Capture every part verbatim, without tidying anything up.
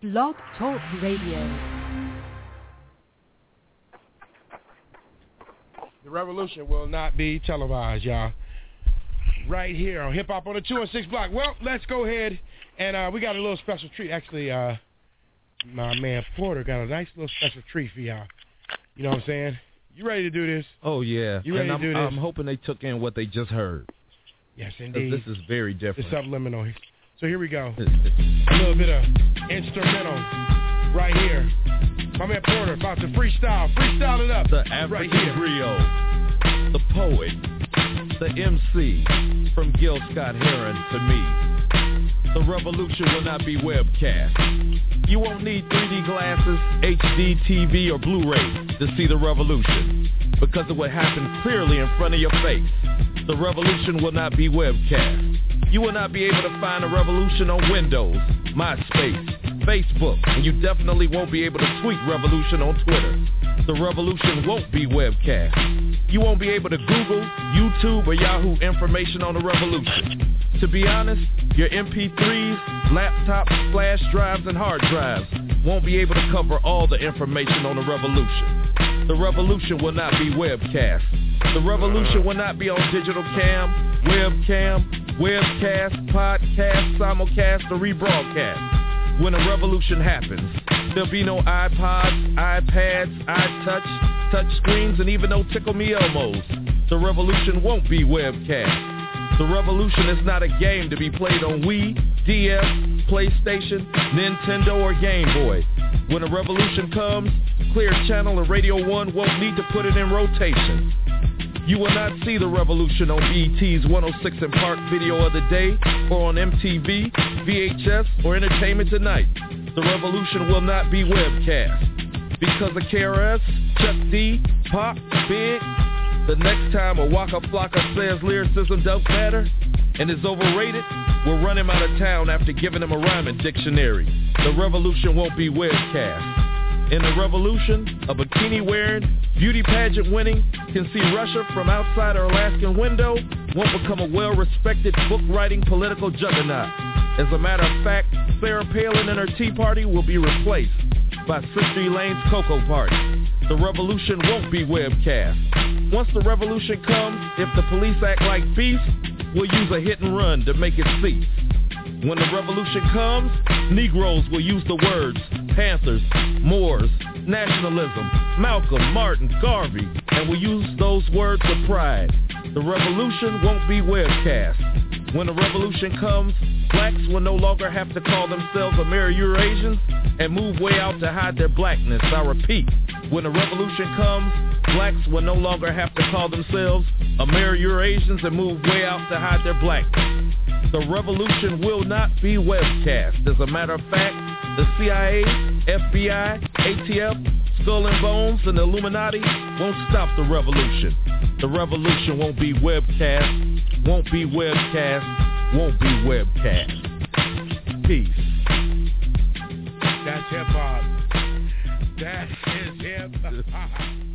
Blog Talk Radio. The revolution will not be televised, y'all. Right here on Hip Hop on the two and six block. Well, let's go ahead and uh, we got a little special treat. Actually, uh, my man Porter got a nice little special treat for y'all. You know what I'm saying? You ready to do this? Oh, yeah. You ready and to I'm, do this? I'm hoping they took in what they just heard. Yes, indeed. This is very different. It's subliminal. So here we go. A little bit of instrumental right here. My man Porter about to freestyle. Freestyle it up. The African right griot, the poet, the M C, from Gil Scott-Heron to me. The revolution will not be webcast. You won't need three D glasses, H D T V, or Blu-ray to see the revolution, because it will happen clearly in front of your face. The revolution will not be webcast. You will not be able to find a revolution on Windows, MySpace, Facebook, and you definitely won't be able to tweet revolution on Twitter. The revolution won't be webcast. You won't be able to Google, YouTube, or Yahoo information on the revolution. To be honest, your M P threes, laptops, flash drives, and hard drives won't be able to cover all the information on the revolution. The revolution will not be webcast. The revolution will not be on digital cam, webcam, webcast, podcast, simulcast, or rebroadcast. When a revolution happens, there'll be no iPods, iPads, iTouch, touch screens, and even no Tickle Me Elmos. The revolution won't be webcast. The revolution is not a game to be played on Wii, D S, PlayStation, Nintendo, or Game Boy. When a revolution comes, Clear Channel and Radio one won't need to put it in rotation. You will not see the revolution on B E T's one oh six and Park Video of the Day, or on M T V, V H S, or Entertainment Tonight. The revolution will not be webcast. Because of K R S, Chuck D, Pop, Big, the next time a Waka Flocka says lyricism don't matter and is overrated, we'll run him out of town after giving him a rhyming dictionary. The revolution won't be webcast. In the revolution, a bikini-wearing, beauty pageant-winning, can see Russia from outside her Alaskan window, won't become a well-respected book-writing political juggernaut. As a matter of fact, Sarah Palin and her Tea Party will be replaced by Sister Elaine's Cocoa Party. The revolution won't be webcast. Once the revolution comes, if the police act like beasts, we'll use a hit and run to make it cease. When the revolution comes, Negroes will use the words Panthers, Moors, nationalism, Malcolm, Martin, Garvey, and will use those words with pride. The revolution won't be webcast. When the revolution comes, blacks will no longer have to call themselves Ameri-Eurasians and move way out to hide their blackness. I repeat, when the revolution comes, blacks will no longer have to call themselves Ameri-Eurasians and move way out to hide their blackness. The revolution will not be webcast. As a matter of fact, the C I A, F B I, A T F, Skull and Bones, and the Illuminati won't stop the revolution. The revolution won't be webcast, won't be webcast, won't be webcast. Peace. That's hip-hop. That is hip-hop.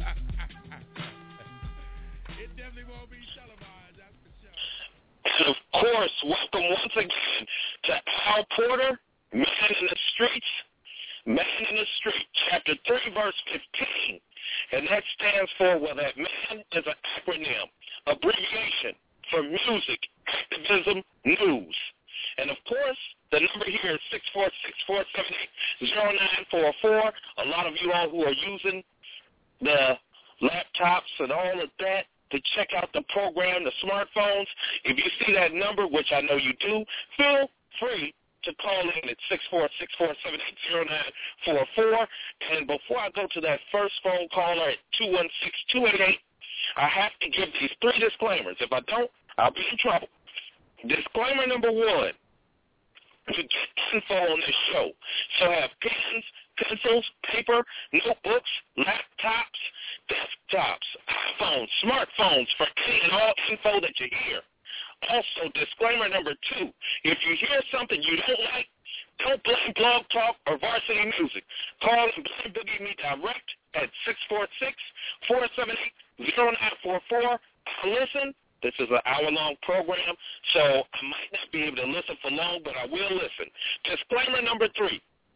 It definitely won't be televised, that's for sure. And of course, welcome once again to Al Porter, Man in the Streets, Man in the Street, chapter three, verse fifteen. And that stands for, well, that man is an acronym, abbreviation for music, activism, news. And of course, the number here is six four six, four seven eight, zero nine four four. A lot of you all who are using the laptops and all of that to check out the program, the smartphones, if you see that number, which I know you do, feel free to call in at six four six, four seven eight, zero nine four four. And before I go to that first phone caller at two one six, two eight eight, I have to give these three disclaimers. If I don't, I'll be in trouble. Disclaimer number one, to get info on this show. So have pens, pencils, paper, notebooks, laptops, desktops, iPhones, smartphones for any and all info that you hear. Also, disclaimer number two, if you hear something you don't like, don't blame Blog Talk or Varsity Music. Call and blame Boogie Me direct at six four six, four seven eight, zero nine four four. Listen, this is an hour-long program, so I might not be able to listen for long, but I will listen. Disclaimer number three,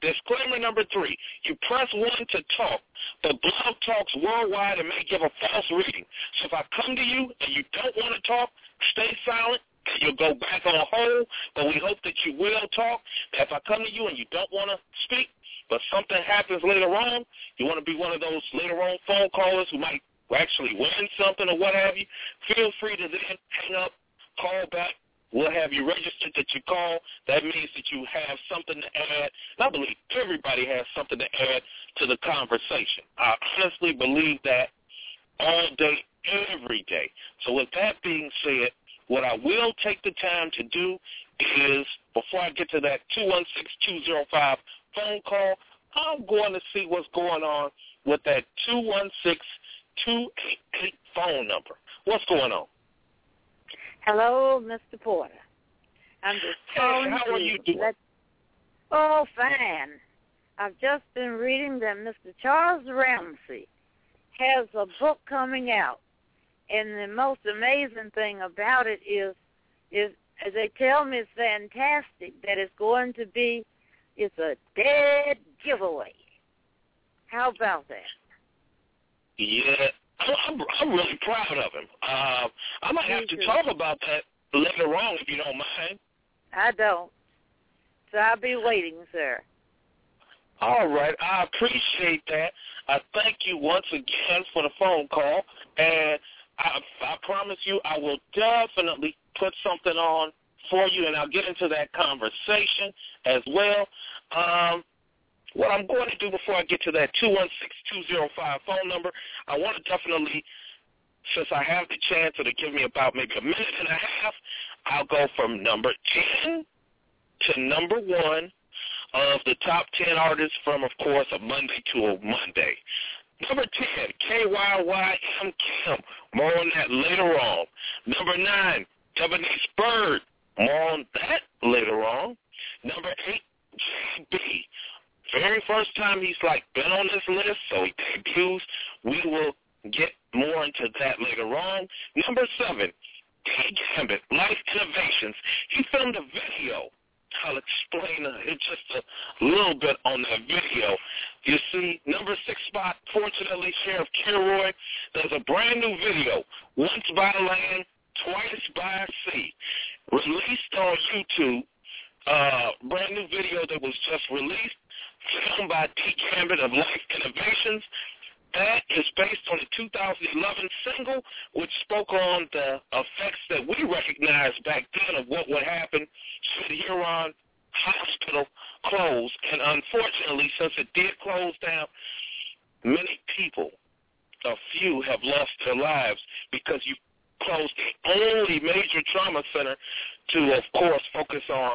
Disclaimer number three, you press one to talk, but Blog Talks worldwide and may give a false reading. So if I come to you and you don't want to talk, stay silent. You'll go back on hold, but we hope that you will talk. If I come to you and you don't want to speak, but something happens later on, you want to be one of those later on phone callers who might actually win something or what have you, feel free to then hang up, call back. We'll have you registered that you call. That means that you have something to add. And I believe everybody has something to add to the conversation. I honestly believe that all day, every day. So with that being said, what I will take the time to do is, before I get to that two one six, two zero five phone call, I'm going to see what's going on with that two one six, two eight eight phone number. What's going on? Hello, Mister Porter. I'm just calling hey, how are you doing? Let... Oh, fine. I've just been reading that Mister Charles Ramsey has a book coming out, and the most amazing thing about it is, is as they tell me, it's fantastic that it's going to be, it's a dead giveaway. How about that? Yeah. I'm, I'm really proud of him. Uh, I might have to talk about that later on if you don't mind. I don't. So I'll be waiting, sir. All right. I appreciate that. I thank you once again for the phone call. And I, I promise you I will definitely put something on for you, and I'll get into that conversation as well. Um, What I'm going to do before I get to that two one six, two zero five phone number, I want to definitely, since I have the chance, it'll give me about maybe a minute and a half, I'll go from number ten to number one of the top ten artists from, of course, a Monday to a Monday. Number ten, K Y Y M Kim. More on that later on. Number nine, Ebonice Bird. More on that later on. Number eight, J B. Very first time he's like been on this list, so he debuts. We will get more into that later on. Number seven, T. Gambit, Life Innovations. He filmed a video. I'll explain uh, just a little bit on that video. You see, number six spot, fortunately, Sheriff Kilroy, there's a brand new video, Once by Land, Twice by Sea, released on YouTube. Uh, brand new video that was just released, filmed by T. Gambit of Life Innovations. That is based on the two thousand eleven single, which spoke on the effects that we recognized back then of what would happen should the Huron Hospital close. And unfortunately, since it did close down, many people, a few, have lost their lives because you closed the only major trauma center to, of course, focus on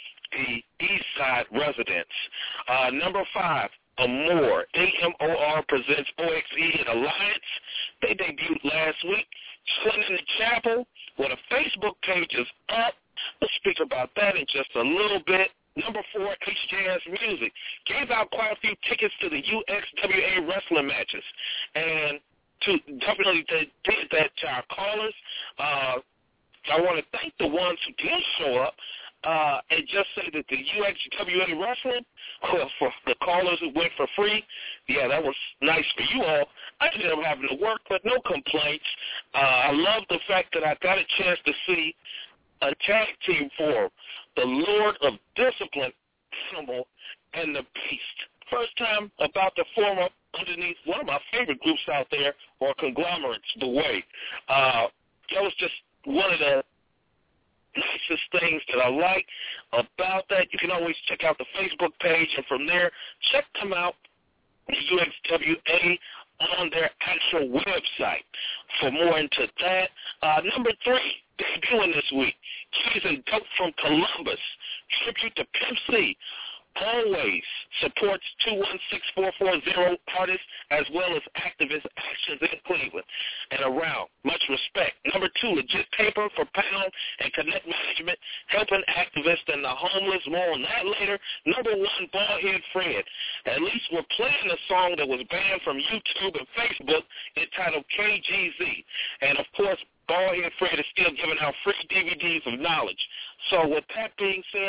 the East Side residents. Uh, number five, Amor. A M O R presents O X E and Alliance. They debuted last week. Chilling in the Chapel, where the Facebook page is up. We'll speak about that in just a little bit. Number four, H J S Music. Gave out quite a few tickets to the U X W A wrestling matches. And to definitely they did that to our callers. Uh, I want to thank the ones who did show up. Uh, and just say that the U X W A wrestling, well, for the callers who went for free, yeah, that was nice for you all. I ended up having to work, but no complaints. Uh, I love the fact that I got a chance to see a tag team form, the Lord of Discipline, Animal, and the Beast. First time about to form up underneath one of my favorite groups out there, or conglomerates, The Way. Uh, that was just one of the nicest things that I like about that. You can always check out the Facebook page, and from there, check them out, the U X W A, on their actual website for more into that. Uh, number three, debuting this week, Keys and Dope from Columbus, tribute to Pimp C. Always supports two one six, four four zero artists as well as activist actions in Cleveland and around. Much respect. Number two, Legit Paper for Pound and Connect Management, helping activists and the homeless. More on that later. Number one, Ballhead Fred. At least we're playing a song that was banned from YouTube and Facebook entitled K G Z. And, of course, Ballhead Fred is still giving out free D V Ds of knowledge. So with that being said,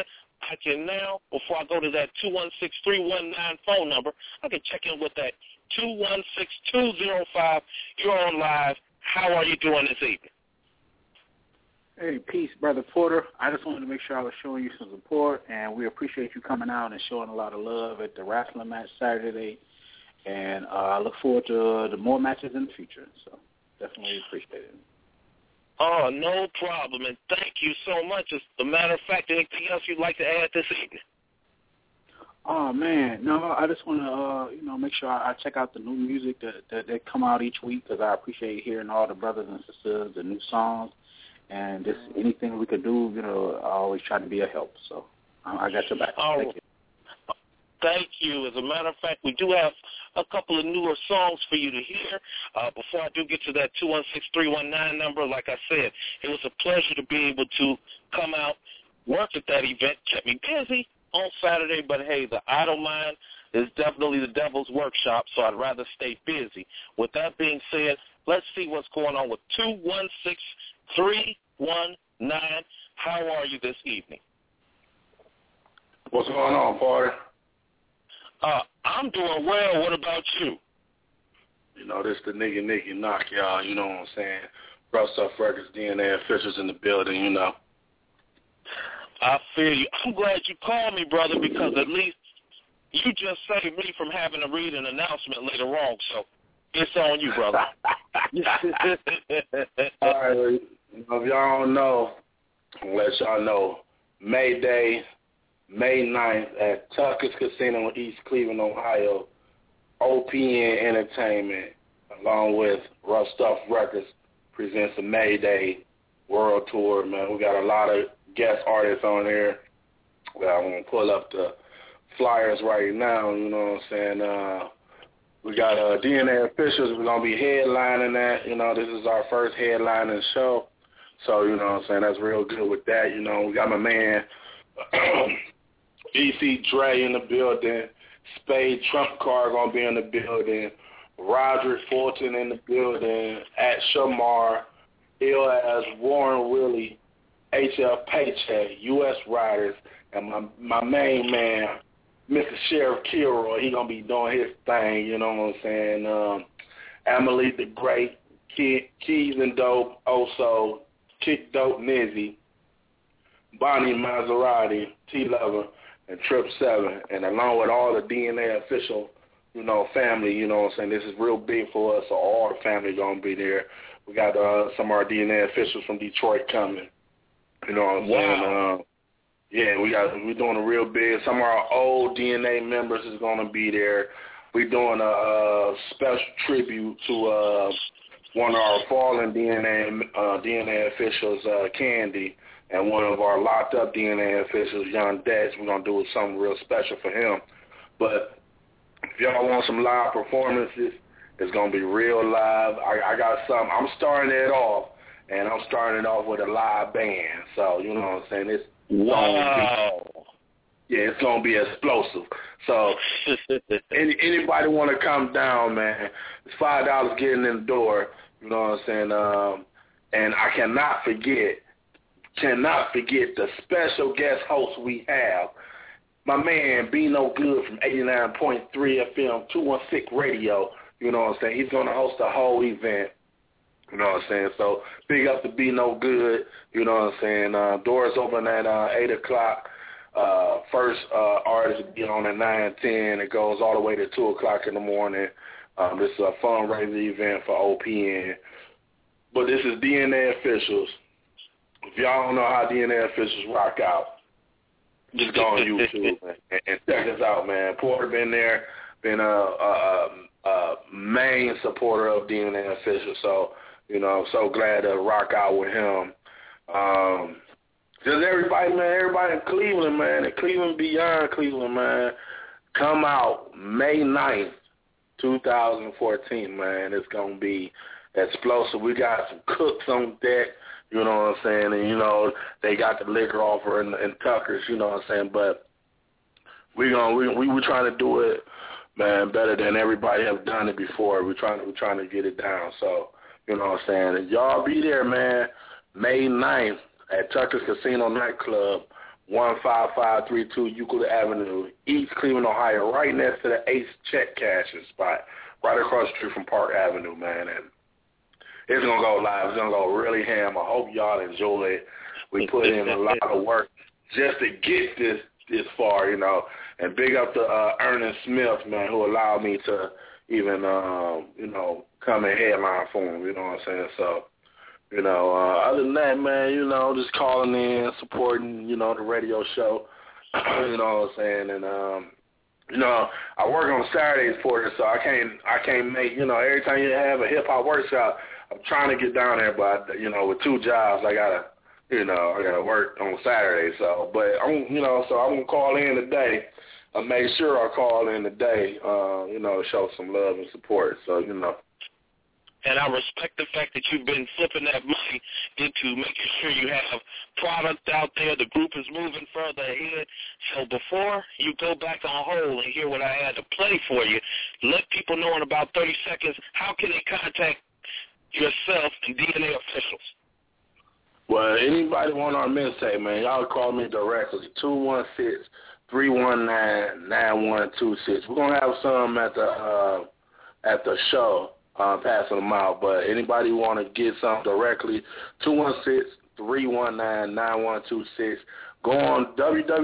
I can now, before I go to that two one six, three one nine phone number, I can check in with that two one six, two zero five. You're on live. How are you doing this evening? Hey, peace, Brother Porter. I just wanted to make sure I was showing you some support, and we appreciate you coming out and showing a lot of love at the wrestling match Saturday. And uh, I look forward to uh, the more matches in the future. So definitely appreciate it. Oh, no problem, and thank you so much. As a matter of fact, anything else you'd like to add this evening? Oh, man. No, I just want to, uh, you know, make sure I, I check out the new music that, that, that come out each week, because I appreciate hearing all the brothers and sisters, the new songs, and just anything we could do, you know, I always try to be a help. So I, I got your back. Oh, thank you. Thank you. As a matter of fact, we do have a couple of newer songs for you to hear. Uh, before I do get to that two one six, three one nine number, like I said, it was a pleasure to be able to come out, work at that event. Kept me busy on Saturday, but, hey, the idle mind is definitely the devil's workshop, so I'd rather stay busy. With that being said, let's see what's going on with two one six, three one nine. How are you this evening? What's going on, Porter? Uh, I'm doing well. What about you? You know, this the nigga Nicky knock, y'all. You know what I'm saying? Rough Stuff Records, D N A officials in the building, you know. I feel you. I'm glad you called me, brother, because at least you just saved me from having to read an announcement later on. So it's on you, brother. All right. You know, if y'all don't know, I'll let y'all know. May Day, May ninth at Tucker's Casino in East Cleveland, Ohio, O P N Entertainment, along with Rough Stuff Records, presents a May Day World Tour, man. We got a lot of guest artists on here. Well, I'm going to pull up the flyers right now, you know what I'm saying. Uh, we got uh, D N A officials. We're going to be headlining that. You know, this is our first headlining show. So, you know what I'm saying, that's real good with that. You know, we got my man E C Dre in the building. Spade Trump Card going to be in the building. Roderick Fulton in the building. At Shamar. Ill as Warren Willie. H L Paycheck. U S Riders. And my my main man, Mister Sheriff Kilroy, he going to be doing his thing, you know what I'm saying. Um, Emily the Great. Key, Keys and Dope. Also, Kick Dope Nizzy. Bonnie Maserati. T-Lover. And Trip Seven, and along with all the D N A official, you know, family, you know what I'm saying, this is real big for us, so all the family going to be there. We got uh, some of our D N A officials from Detroit coming, you know what I'm wow. saying. Uh, yeah, we got, we're doing a real big, some of our old D N A members is going to be there. We're doing a, a special tribute to uh, one of our fallen D N A, uh, D N A officials, uh, Candy, and one of our locked up D N A officials, Young Dex. We're going to do something real special for him. But if y'all want some live performances, it's going to be real live. I, I got some. I'm starting it off, and I'm starting it off with a live band. So, you know what I'm saying? It's wow. Be, yeah, it's going to be explosive. So any, anybody want to come down, man, it's five dollars getting in the door. You know what I'm saying? Um, and I cannot forget, Cannot forget the special guest host we have, my man Be No Good from eighty-nine point three F M, two one six Radio. You know what I'm saying? He's going to host the whole event. You know what I'm saying? So big up to Be No Good. You know what I'm saying? Uh, doors open at uh, eight o'clock. Uh, first uh, artist will be on at nine ten. It goes all the way to two o'clock in the morning. Um, this is a fundraising event for O P N. But this is D N A officials. If y'all don't know how D N A officials rock out, just go on YouTube and, and check us out, man. Porter been there, been a, a, a main supporter of D N A officials, so, you know, I'm so glad to rock out with him. Um, just everybody, man, everybody in Cleveland, man, and Cleveland beyond Cleveland, man, come out May ninth, twenty fourteen, man. It's going to be explosive. We got some cooks on deck. You know what I'm saying? And, you know, they got the liquor offer in, in Tucker's, you know what I'm saying? But we gonna, we we were trying to do it, man, better than everybody have done it before. We're trying to, we're trying to get it down. So, you know what I'm saying? And y'all be there, man, May ninth at Tucker's Casino Nightclub, one five five three two Euclid Avenue, East Cleveland, Ohio, right next to the Ace check cashing spot, right across the street from Park Avenue, man. And it's going to go live. It's going to go really ham. I hope y'all enjoy it. We put in a lot of work just to get this this far, you know. And big up to uh, Ernest Smith, man, who allowed me to even, um, you know, come and headline for him, you know what I'm saying? So, you know, uh, other than that, man, you know, just calling in, supporting, you know, the radio show, you know what I'm saying? And, um, you know, I work on Saturdays for it, so I can't, I can't make, you know, every time you have a hip-hop workshop, I'm trying to get down there, but, you know, with two jobs, I got to, you know, I got to work on Saturday. So, but, I'm, you know, so I'm going to call in today. I made sure I called in today, uh, you know, to show some love and support. So, you know. And I respect the fact that you've been flipping that money into making sure you have product out there. The group is moving further ahead. So before you go back on hold and hear what I had to play for you, let people know in about thirty seconds, how can they contact yourself and D N A officials? Well, anybody want our mixtape, man, y'all call me directly, two one six, three one nine, nine one two six. We're going to have some at the uh, at the show, uh, passing them out. But anybody want to get some directly, two one six, three one nine, nine one two six. Go on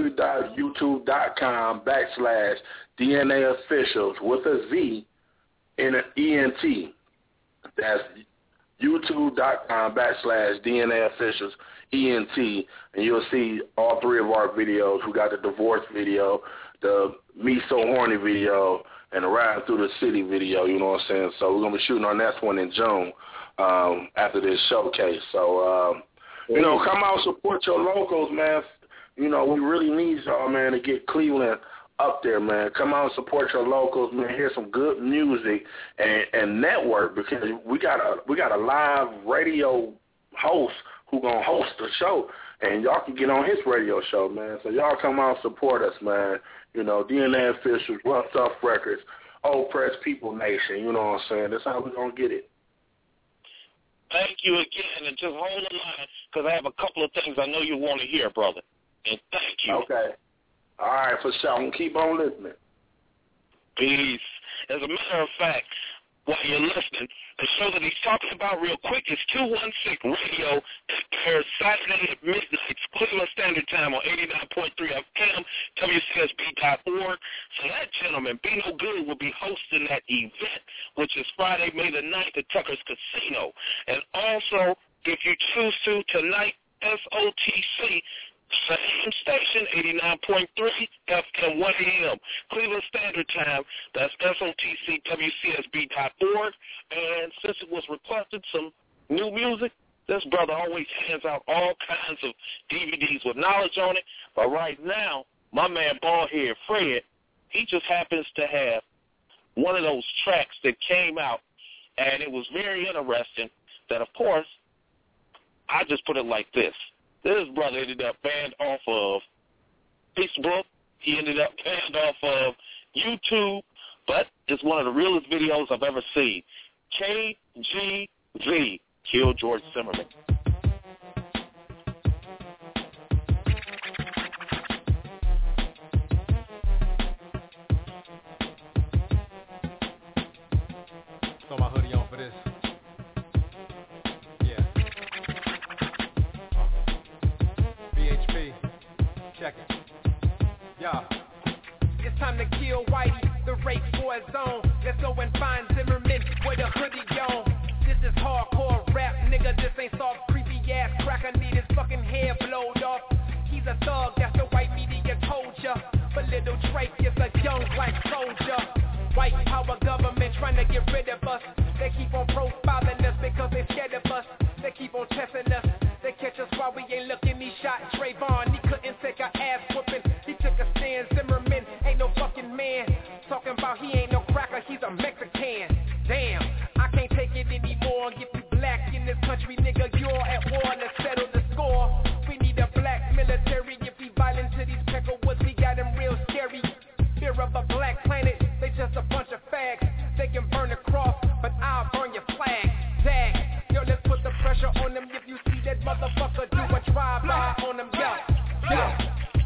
www.youtube.com backslash DNA officials with a Z and an E N T. That's youtube.com backslash DNA officials, E N T, and you'll see all three of our videos. We got the divorce video, the Me So Horny video, and the Riding Through the City video, you know what I'm saying? So we're going to be shooting our next one in June um, after this showcase. So, um, you know, come out and support your locals, man. You know, we really need y'all, man, to get Cleveland up there, man. Come out and support your locals, man. Hear some good music and, and network, because we got a we got a live radio host who gonna host the show, and y'all can get on his radio show, man. So y'all come out and support us, man. You know, D N A officials, Rough Stuff Records, Old Press People Nation. You know what I'm saying? That's how we gonna get it. Thank you again, and just hold the line, because I have a couple of things I know you want to hear, brother. And thank you. Okay. All right, for sure. I'm going to keep on listening. Peace. As a matter of fact, while you're listening, the show that he's talking about real quick is two one six Radio. It airs Saturday at midnight, Cleveland Standard Time on eighty-nine point three F M, W C S B dot org. So that gentleman, Be No Good, will be hosting that event, which is Friday, May the ninth at Tucker's Casino. And also, if you choose to, tonight, S O T C, same station, eighty-nine point three F M, one A M, Cleveland Standard Time. That's S O T C W C S B dot org. And since it was requested some new music, this brother always hands out all kinds of D V Ds with knowledge on it. But right now, my man Baldhead Fred, he just happens to have one of those tracks that came out, and it was very interesting that, of course, I just put it like this. This brother ended up banned off of Facebook. He ended up banned off of YouTube, but it's one of the realest videos I've ever seen. K G V, Kill George Zimmerman. Throw my hoodie on for this. Check it. Yeah. It's time to kill Whitey, the rape war zone. Let's go and find Zimmerman with a hoodie on. This is hardcore rap, nigga. This ain't soft, creepy ass cracker. Need his fucking hair blowed off. He's a thug, that's the white media told ya. But little Drake is a young black soldier. White power government trying to get rid of us. They keep on profiling us because they scared of us. They keep on testing us. They catch us while we ain't looking. He shot Trayvon. He couldn't take our ass whooping. He took a stand. Zimmerman ain't no fucking man. Talking about he ain't no cracker. He's a Mexican. Damn, I can't take it anymore. Get you black in this country, nigga. You're at war. Let's settle the score. We need a black military. If we violent to these peckerwoods, we got them real scary. Fear of a black planet. They just a bunch of fags. They can burn the cross, but I'll burn your flag. Dag. Yo, let's put the pressure on them. If you see that motherfucker, do a drive-by on them. Yeah, yeah.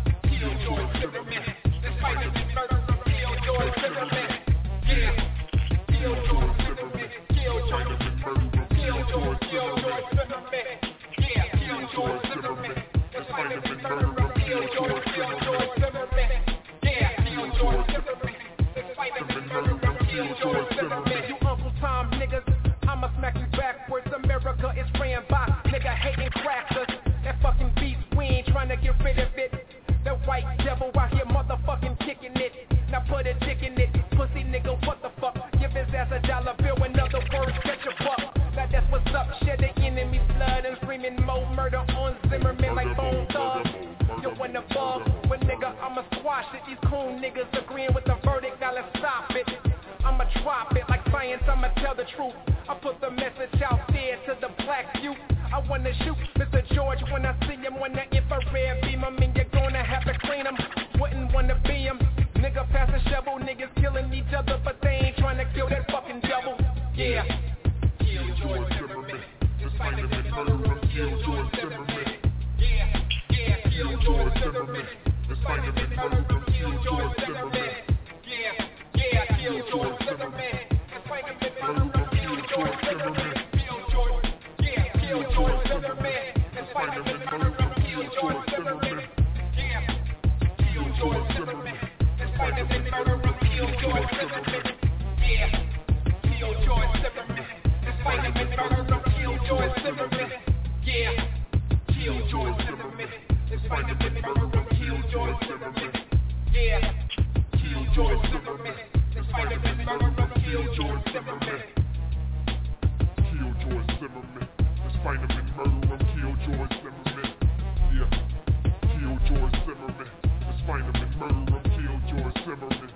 George Zimmerman. Spider-Man, murderer, kill George Zimmerman. You Uncle Tom niggas, I'ma smack you backwards. America is ran by nigga hating crackers. That fucking beef, we ain't trying to get rid of it. That white devil out here motherfucking kicking it. Now put a dick in it, pussy nigga, what the fuck? Give his ass a dollar bill, in other words, catch a buck. Now that's what's up, shed the enemy's blood and screaming more murder on Zimmerman like Bone Thugs. You wanna bug, but nigga, I'ma squash it. These coon niggas agreeing with the verdict, now let's stop it. I'ma drop it like science, I'ma tell the truth. I put the message out there to the black youth. I wanna shoot Mister George when I see him on the infrared beam. I mean, you're gonna have to clean him. Wouldn't wanna be him. Nigga pass a shovel, niggas killing each other, but they ain't trying to kill that fucking devil. Yeah. Kill George Zimmerman. Just find him and murder him. Kill George Zimmerman. Yeah. Yeah. Kill George Zimmerman. Just find him and murder him. Kill George Zimmerman. Yeah. Yeah. Kill George Zimmerman. Just find him and murder him. Kill George Zimmerman. Kill George. Yeah. Kill George Zimmerman. Just find him and murder him. Kill George Zimmerman. Yeah. Kill George Zimmerman. Find him and murder him, kill George Zimmerman. Yeah, kill George Zimmerman. Just find him and murder him, kill George Zimmerman. Yeah, kill George Zimmerman. Just find him and murder him, kill George Zimmerman. Yeah, kill George Zimmerman. Just find him and murder him, kill George Zimmerman. Kill George Zimmerman. Just find him and murder him, kill George Zimmerman. Yeah, kill George Zimmerman. Just find him and murder him. George Zimmerman.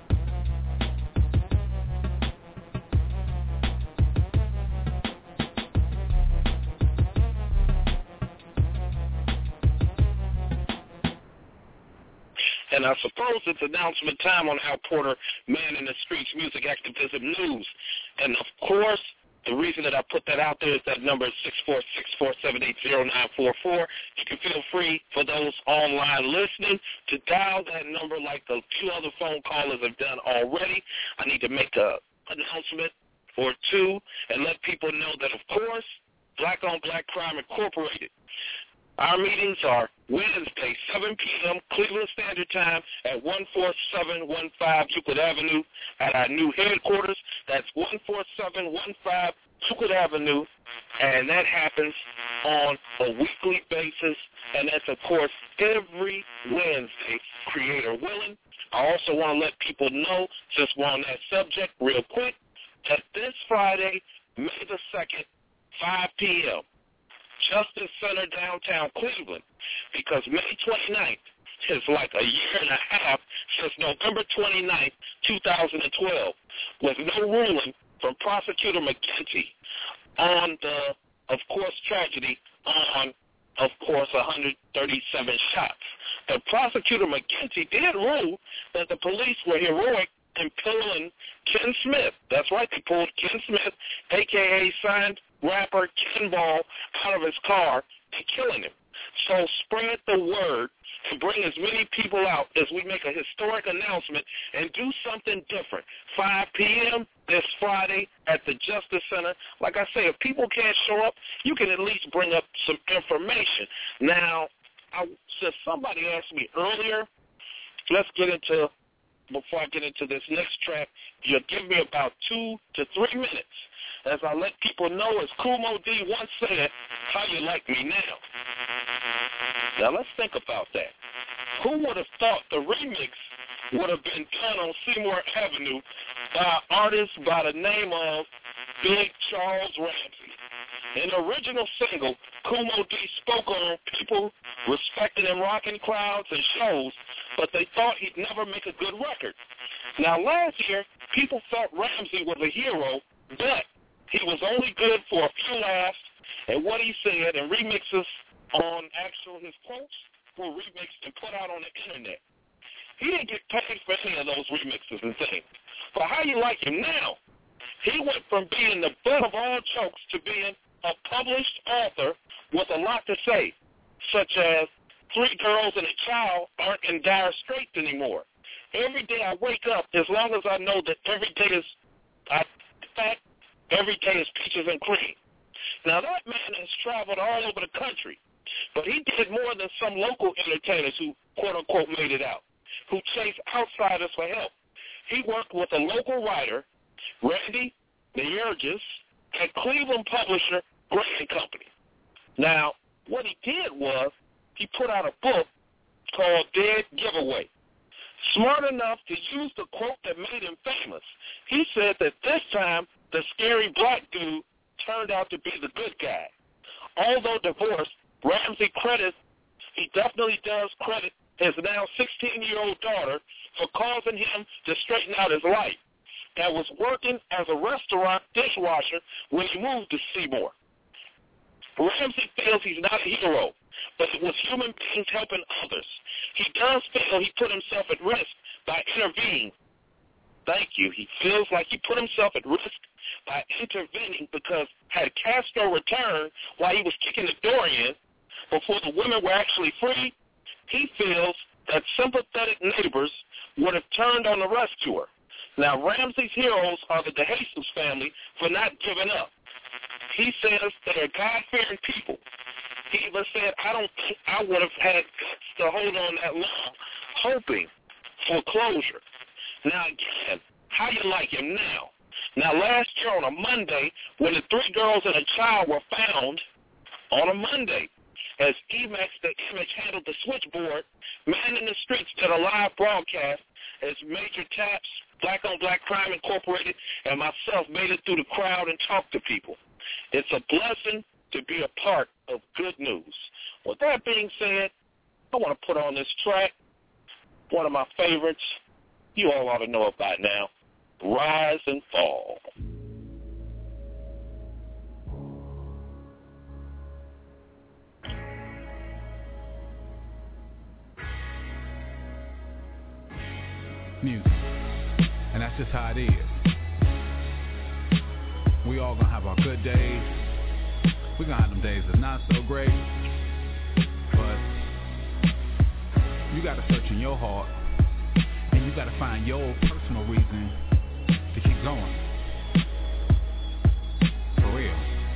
And I suppose it's announcement time on Al Porter, Man in the Streets Music Activism News. And of course, the reason that I put that out there is that number is six four six, four seven eight, zero nine four four. You can feel free for those online listening to dial that number like the two other phone callers have done already. I need to make a announcement or two and let people know that, of course, Black on Black Crime Incorporated. Our meetings are Wednesday, seven p.m. Cleveland Standard Time at one four seven one five Euclid Avenue at our new headquarters. That's one four seven one five Euclid Avenue, and that happens on a weekly basis, and that's, of course, every Wednesday, creator willing. I also want to let people know, since we're on that subject real quick, that this Friday, May the second, five p.m., Justice Center, downtown Cleveland, because May twenty-ninth is like a year and a half since November twenty-ninth, two thousand twelve, with no ruling from Prosecutor McGinty on the, of course, tragedy on, of course, one hundred thirty-seven shots. The Prosecutor McGinty did rule that the police were heroic in pulling Ken Smith. That's right, they pulled Ken Smith, a k a signed rapper Ken Ball, out of his car and killing him. So spread the word and bring as many people out as we make a historic announcement and do something different. five p.m. this Friday at the Justice Center. Like I say, if people can't show up, you can at least bring up some information. Now, I, since somebody asked me earlier, let's get into, before I get into this next track, you'll give me about two to three minutes as I let people know, as Kool Moe Dee once said, how you like me now. Now, let's think about that. Who would have thought the remix would have been done on Seymour Avenue by artists by the name of Big Charles Ramsey? In the original single, Kool Moe Dee spoke on people respecting and rocking crowds and shows, but they thought he'd never make a good record. Now, last year, people thought Ramsey was a hero, but he was only good for a few laughs, and what he said and remixes on actual, his quotes were remixed and put out on the internet. He didn't get paid for any of those remixes and things. But how you like him now? He went from being the butt of all jokes to being a published author with a lot to say, such as three girls and a child aren't in dire straits anymore. Every day I wake up, as long as I know that every day is I, fat, every day is peaches and cream. Now, that man has traveled all over the country, but he did more than some local entertainers who, quote-unquote, made it out. who chase outsiders for help. He worked with a local writer, Randy Nierges, at Cleveland publisher Gray and Company. Now, what he did was he put out a book called Dead Giveaway. Smart enough to use the quote that made him famous. He said that this time the scary black dude turned out to be the good guy. Although divorced, Ramsey credits, he definitely does credit his now sixteen-year-old daughter for causing him to straighten out his life and was working as a restaurant dishwasher when he moved to Seymour. Ramsey feels he's not a hero, but it was human beings helping others. He does feel he put himself at risk by intervening. Thank you. He feels like he put himself at risk by intervening because had Castro returned while he was kicking the door in, before the women were actually free, he feels that sympathetic neighbors would have turned on the rescuer. Now, Ramsey's heroes are the DeJesus family for not giving up. He says they are God-fearing people. He even said, I don't think I would have had guts to hold on that long, hoping for closure. Now, again, how you like him now? Now, last year on a Monday, when the three girls and a child were found on a Monday, as Emax the Image handled the switchboard, Man in the Streets did a live broadcast as Major Taps, Black on Black Crime Incorporated, and myself made it through the crowd and talked to people. It's a blessing to be a part of good news. With that being said, I want to put on this track, one of my favorites. You all ought to know it by now, Rise and Fall. Music, and that's just how it is. We all gonna have our good days. We gonna have them days that's not so great, but you gotta search in your heart, and you gotta find your personal reason to keep going. For real.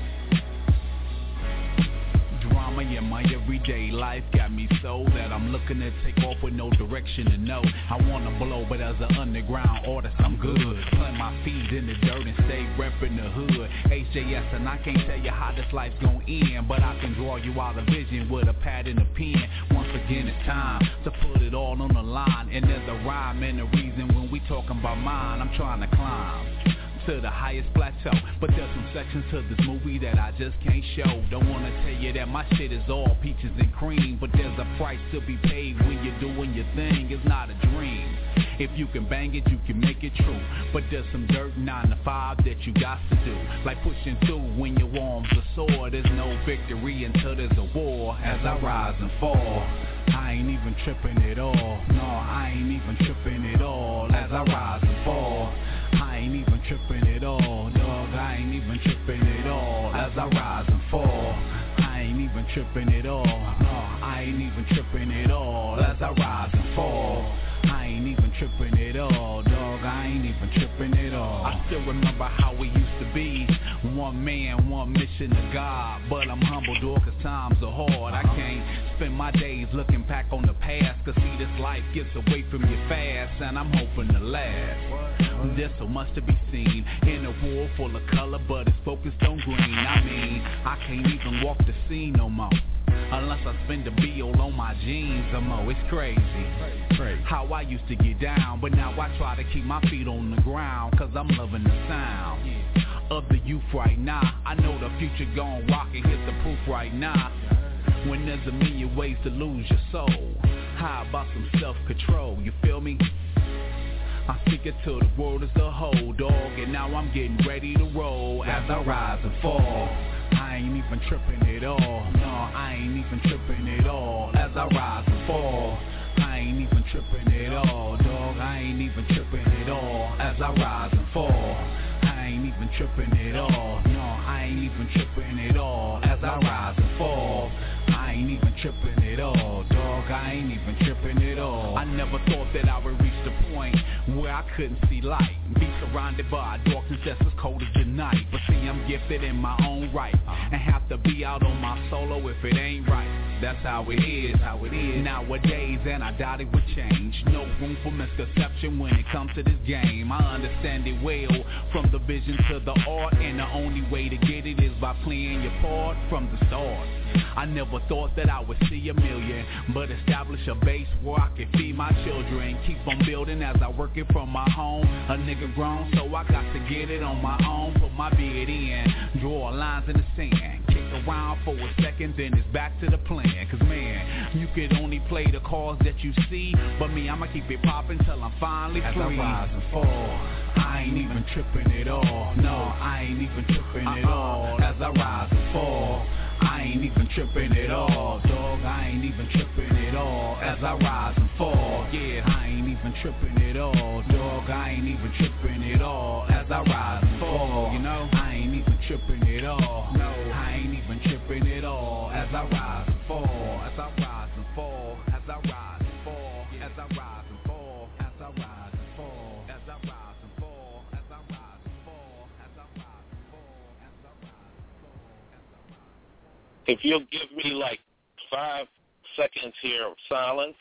Drama in my everyday life got me so that I'm looking to take off with no direction to know. I wanna blow, but as an underground artist, I'm good. Plant my feet in the dirt and stay reppin' the hood. H J S, and I can't tell you how this life's gon' end, but I can draw you out a vision with a pad and a pen. Once again, it's time to put it all on the line, and there's a rhyme and a reason when we talking about mine. I'm trying to climb to the highest plateau, but there's some sections to this movie that I just can't show. Don't wanna tell you that my shit is all peaches and cream, but there's a price to be paid when you're doing your thing. It's not a dream. If you can bang it, you can make it true, but there's some dirt nine to five that you got to do, like pushing through when your arms are sore. There's no victory until there's a war. As I rise and fall, I ain't even tripping at all. No, I ain't even tripping at all. As I rise and fall, I ain't even tripping at all, dog. I ain't even tripping at all. As I rise and fall, I ain't even tripping at all. No, I ain't even tripping at all. As I rise and fall, I ain't even tripping at all, dog. I ain't even tripping at all. I still remember how we used to be. One man, one mission to God. But I'm humble, dog, cause times are hard. I can't spend my days looking back on the past, cause see, this life gets away from you fast, and I'm hoping to last. There's so much to be seen in a world full of color, but it's focused on green. I mean, I can't even walk the scene no more unless I spend a bill on my jeans or more. It's crazy how I used to get down, but now I try to keep my feet on the ground, cause I'm loving the sound of the youth right now. I know the future gon' rock and hit the proof right now. When there's a million ways to lose your soul, how about some self-control, you feel me? I speak it to the world as a whole, dog, and now I'm getting ready to roll. As I rise and fall, I ain't even tripping at all. No, I ain't even tripping at all. As I rise and fall, I ain't even tripping at all, dog. I ain't even tripping at all. As I rise and fall, I ain't even tripping at all. No, I ain't even tripping at all. As I rise and fall, I ain't even tripping at all, dog. I ain't even tripping at all. I never thought that I would reach the point where I couldn't see light, be surrounded by darkness that's as cold as the night. But see, I'm gifted in my own right, and have to be out on my solo if it ain't right. that's how it is, how it is nowadays, and I doubt it would change. No room for misconception when it comes to this game. I understand it well, from the vision to the art, and the only way to get it is by playing your part from the start. I never thought that I would see a million, but establish a base where I can feed my children. Keep on building as I work it from my home. A nigga grown, so I got to get it on my own. Put my bid in, draw lines in the sand. Kick around for a second, then it's back to the plan. Cause man, you could only play the cards that you see, but me, I'ma keep it poppin' till I'm finally free. As I rise and fall, I ain't even trippin' at all. No, I ain't even trippin' at all. As I rise and fall, I ain't even trippin' at all, dog, I ain't even trippin' at all. As I rise and fall, yeah, I ain't even trippin' at all, dog, I ain't even trippin' at all. As I rise and fall, you know, I ain't even trippin' at all, no, I ain't even trippin' at all. As I rise and fall, as I rise and fall, as I rise and fall, as I rise and fall, as I rise and fall, as I rise and fall, as I rise and fall, as I rise and fall, as I rise and fall, as I rise. If you'll give me like five seconds here of silence.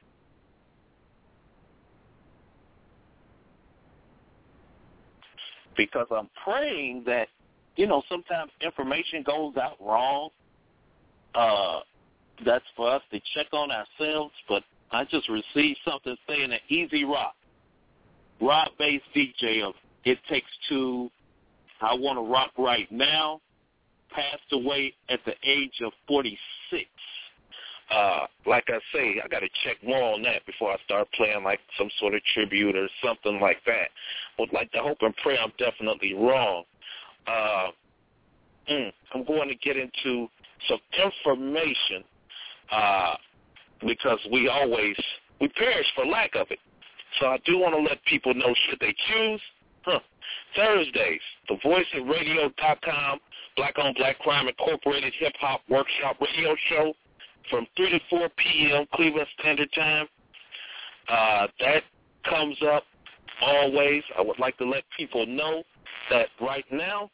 Because I'm praying that, you know, sometimes information goes out wrong. Uh, that's for us to check on ourselves. But I just received something saying that Easy Rock, rock-based D J of It Takes Two, I Want to Rock Right Now, passed away at the age of forty-six. Uh, like I say, I got to check more on that before I start playing like some sort of tribute or something like that. Would like to hope and pray I'm definitely wrong. Uh, mm, I'm going to get into some information uh, because we always, we perish for lack of it. So I do want to let people know, should they choose, huh, Thursdays, the voice of radio dot com, Black on Black Crime Incorporated Hip Hop Workshop Radio Show from three to four p.m. Cleveland Standard Time. Uh, that comes up always. I would like to let people know that right now,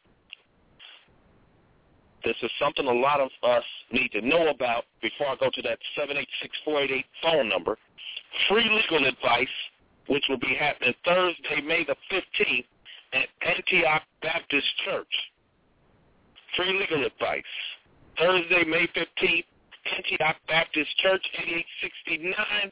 this is something a lot of us need to know about before I go to that seven eight six, four eight eight phone number. Free legal advice, which will be happening Thursday, May the fifteenth at Antioch Baptist Church. Free legal advice. Thursday, May fifteenth, Antioch Baptist Church, eighty-eight sixty-nine,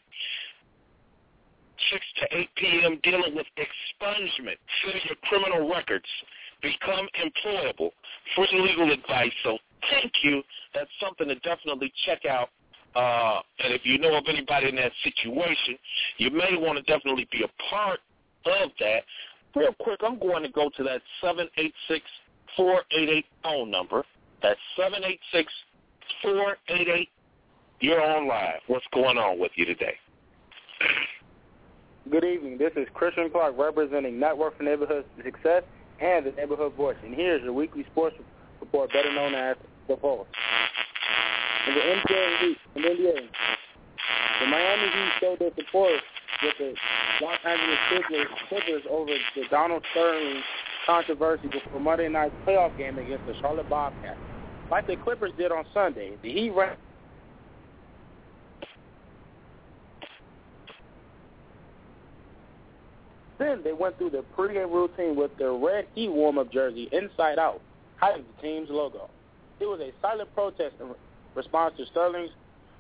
six to eight p.m., dealing with expungement. Clear your criminal records. Become employable. Free legal advice. So thank you. That's something to definitely check out. Uh, and if you know of anybody in that situation, you may want to definitely be a part of that. Real quick, I'm going to go to that seven eight six, four eight eight phone number. That's seven eight six, four eight eight. You're on live. What's going on with you today? Good evening. This is Christian Clark representing Network for Neighborhood Success and the Neighborhood Voice. And here's your weekly sports report, better known as The Pulse. In the N B A, in the N B A, the Miami Heat showed their support with the Los Angeles Clippers, Clippers over the Donald Sterling controversy before Monday night's playoff game against the Charlotte Bobcats. Like the Clippers did on Sunday, the Heat ran. Then they went through their pregame routine with their red Heat warm-up jersey inside out, hiding the team's logo. It was a silent protest in response to Sterling's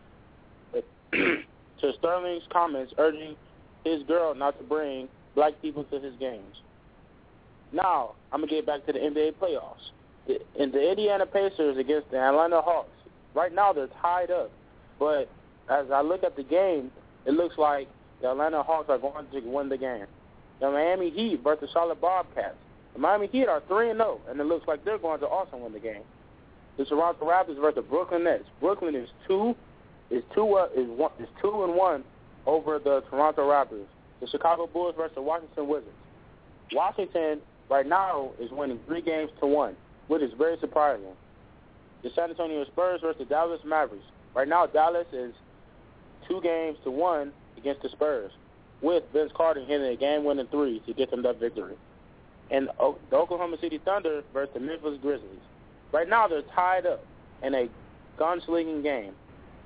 to Sterling's comments urging his girl not to bring black people to his games. Now, I'm going to get back to the N B A playoffs. The, in the Indiana Pacers against the Atlanta Hawks, right now they're tied up. But as I look at the game, it looks like the Atlanta Hawks are going to win the game. The Miami Heat versus Charlotte Bobcats. The Miami Heat are three and oh, and it looks like they're going to also win the game. The Toronto Raptors versus the Brooklyn Nets. Brooklyn is two is two uh, is one is two and one over the Toronto Raptors. The Chicago Bulls versus the Washington Wizards. Washington right now is winning three games to one, which is very surprising. The San Antonio Spurs versus the Dallas Mavericks. Right now, Dallas is two games to one against the Spurs, with Vince Carter hitting a game-winning three to get them that victory. And the Oklahoma City Thunder versus the Memphis Grizzlies. Right now, they're tied up in a gunslinging game.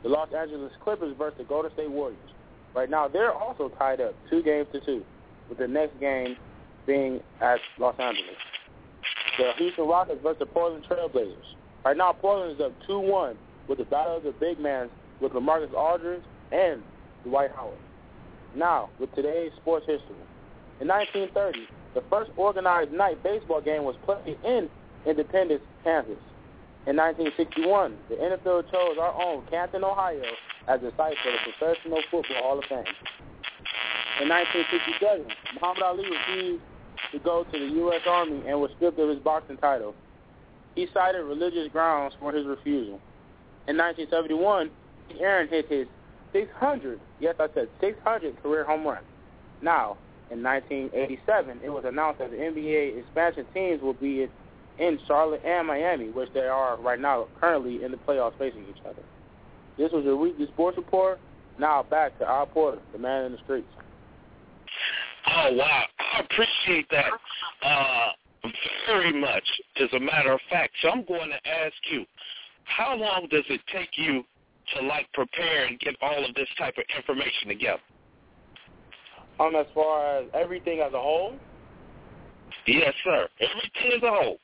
the Los Angeles Clippers versus the Golden State Warriors. Right now, they're also tied up two games to two, with the next game being at Los Angeles. The Houston Rockets versus the Portland Trail Blazers. Right now, Portland is up two one with the battle of the big men with LaMarcus Aldridge and Dwight Howard. Now, with today's sports history. In nineteen thirty, the first organized night baseball game was played in Independence, Kansas. In nineteen sixty-one, the N F L chose our own Canton, Ohio, as the site for the Professional Football Hall of Fame. In nineteen sixty-seven, Muhammad Ali refused to go to the U S Army and was stripped of his boxing title. He cited religious grounds for his refusal. In nineteen seventy-one, Aaron hit his six hundred, yes, I said six hundred career home run. Now, in nineteen eighty-seven, it was announced that the N B A expansion teams will be in Charlotte and Miami, which they are right now currently in the playoffs facing each other. This was your weekly sports report. Now back to Al Porter, the man in the streets. Oh, wow. I appreciate that uh, very much, as a matter of fact. So I'm going to ask you, how long does it take you to, like, prepare and get all of this type of information together? Um, as far as everything as a whole? Yes, sir. Everything as a whole.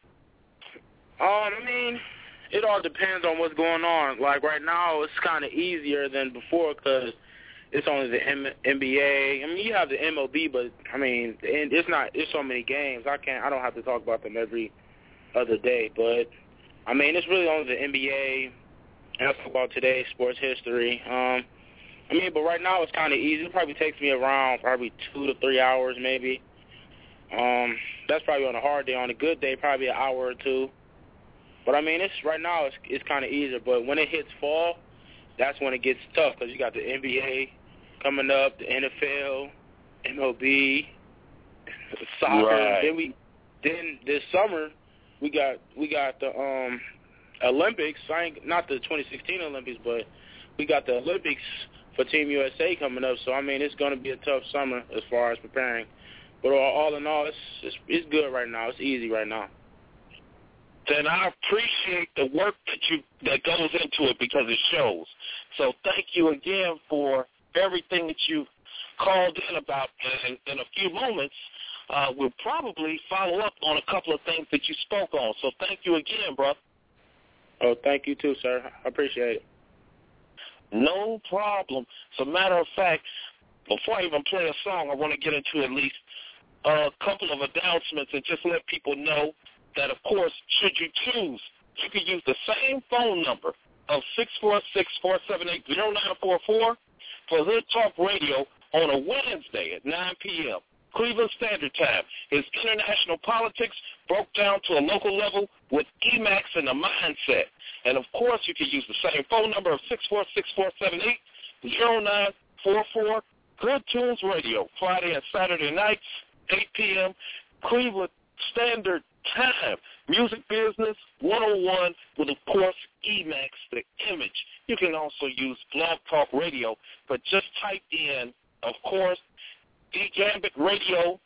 Um, I mean, it all depends on what's going on. Like, right now, it's kind of easier than before because it's only the M- N B A. I mean, you have the M L B, but, I mean, it's not, it's so many games. I can't, I don't have to talk about them every other day. But, I mean, it's really only the N B A. And I talk about today's sports history. Um, I mean, but right now it's kind of easy. It probably takes me around probably two to three hours maybe. Um, that's probably on a hard day. On a good day, probably an hour or two. But, I mean, it's right now it's, it's kind of easier. But when it hits fall, that's when it gets tough because you got the N B A coming up, the N F L, M L B, soccer. Right. Then we, then this summer we got we got the um, Olympics. I ain't, not the twenty sixteen Olympics, but we got the Olympics for Team U S A coming up. So I mean, it's going to be a tough summer as far as preparing. But all, all in all, it's, it's it's good right now. It's easy right now. Then I appreciate the work that you that goes into it because it shows. So thank you again for everything that you called in about. And in, in a few moments, uh, we'll probably follow up on a couple of things that you spoke on. So thank you again, brother. Oh, thank you too, sir. I appreciate it. No problem. As a matter of fact, before I even play a song, I want to get into at least a couple of announcements and just let people know that, of course, should you choose, you can use the same phone number of six four six, four seven eight, zero nine four four for Hood Talk Radio on a Wednesday at nine p.m. Cleveland Standard Time. It's international politics broke down to a local level with E MAX and the mindset. And, of course, you can use the same phone number of six four six, four seven eight, zero nine four four. Good Tunes Radio, Friday and Saturday nights, eight p.m. Cleveland Standard Time. Music Business one oh one with, of course, E MAX, the image. You can also use Blog Talk Radio, but just type in, of course, D-Gambit Radio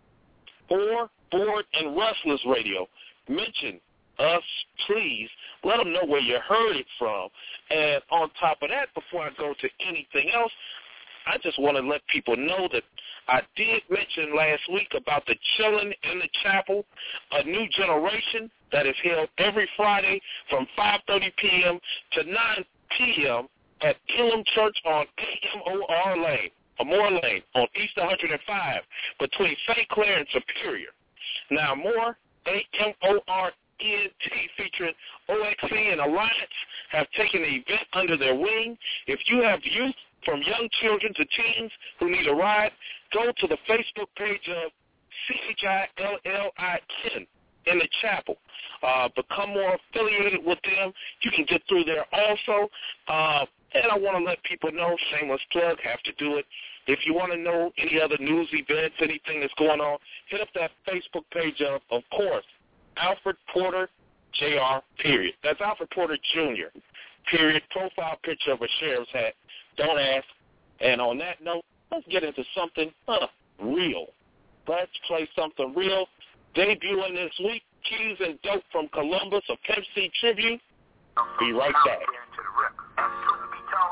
or Board and Rustlers Radio. Mention us, please. Let them know where you heard it from. And on top of that, before I go to anything else, I just want to let people know that I did mention last week about the Chillin' in the Chapel, a new generation that is held every Friday from five thirty p.m. to nine p.m. at Elam Church on A M O R Lane, Amore Lane, on East one hundred five, between Saint Clair and Superior. Now, more A M O R N T featuring O X C and Alliance have taken the event under their wing. If you have youth from young children to teens who need a ride, go to the Facebook page of C H I L L I N in the chapel. Uh, become more affiliated with them. You can get through there also. Uh, and I want to let people know, shameless plug, have to do it. If you want to know any other news events, anything that's going on, hit up that Facebook page of, of course, Alfred Porter J R, period. That's Alfred Porter Junior, period. Profile picture of a sheriff's hat. Don't ask. And on that note, let's get into something uh, real. Let's play something real. Debuting this week, Keys and Dope from Columbus, a Pimp C tribute. Be right back.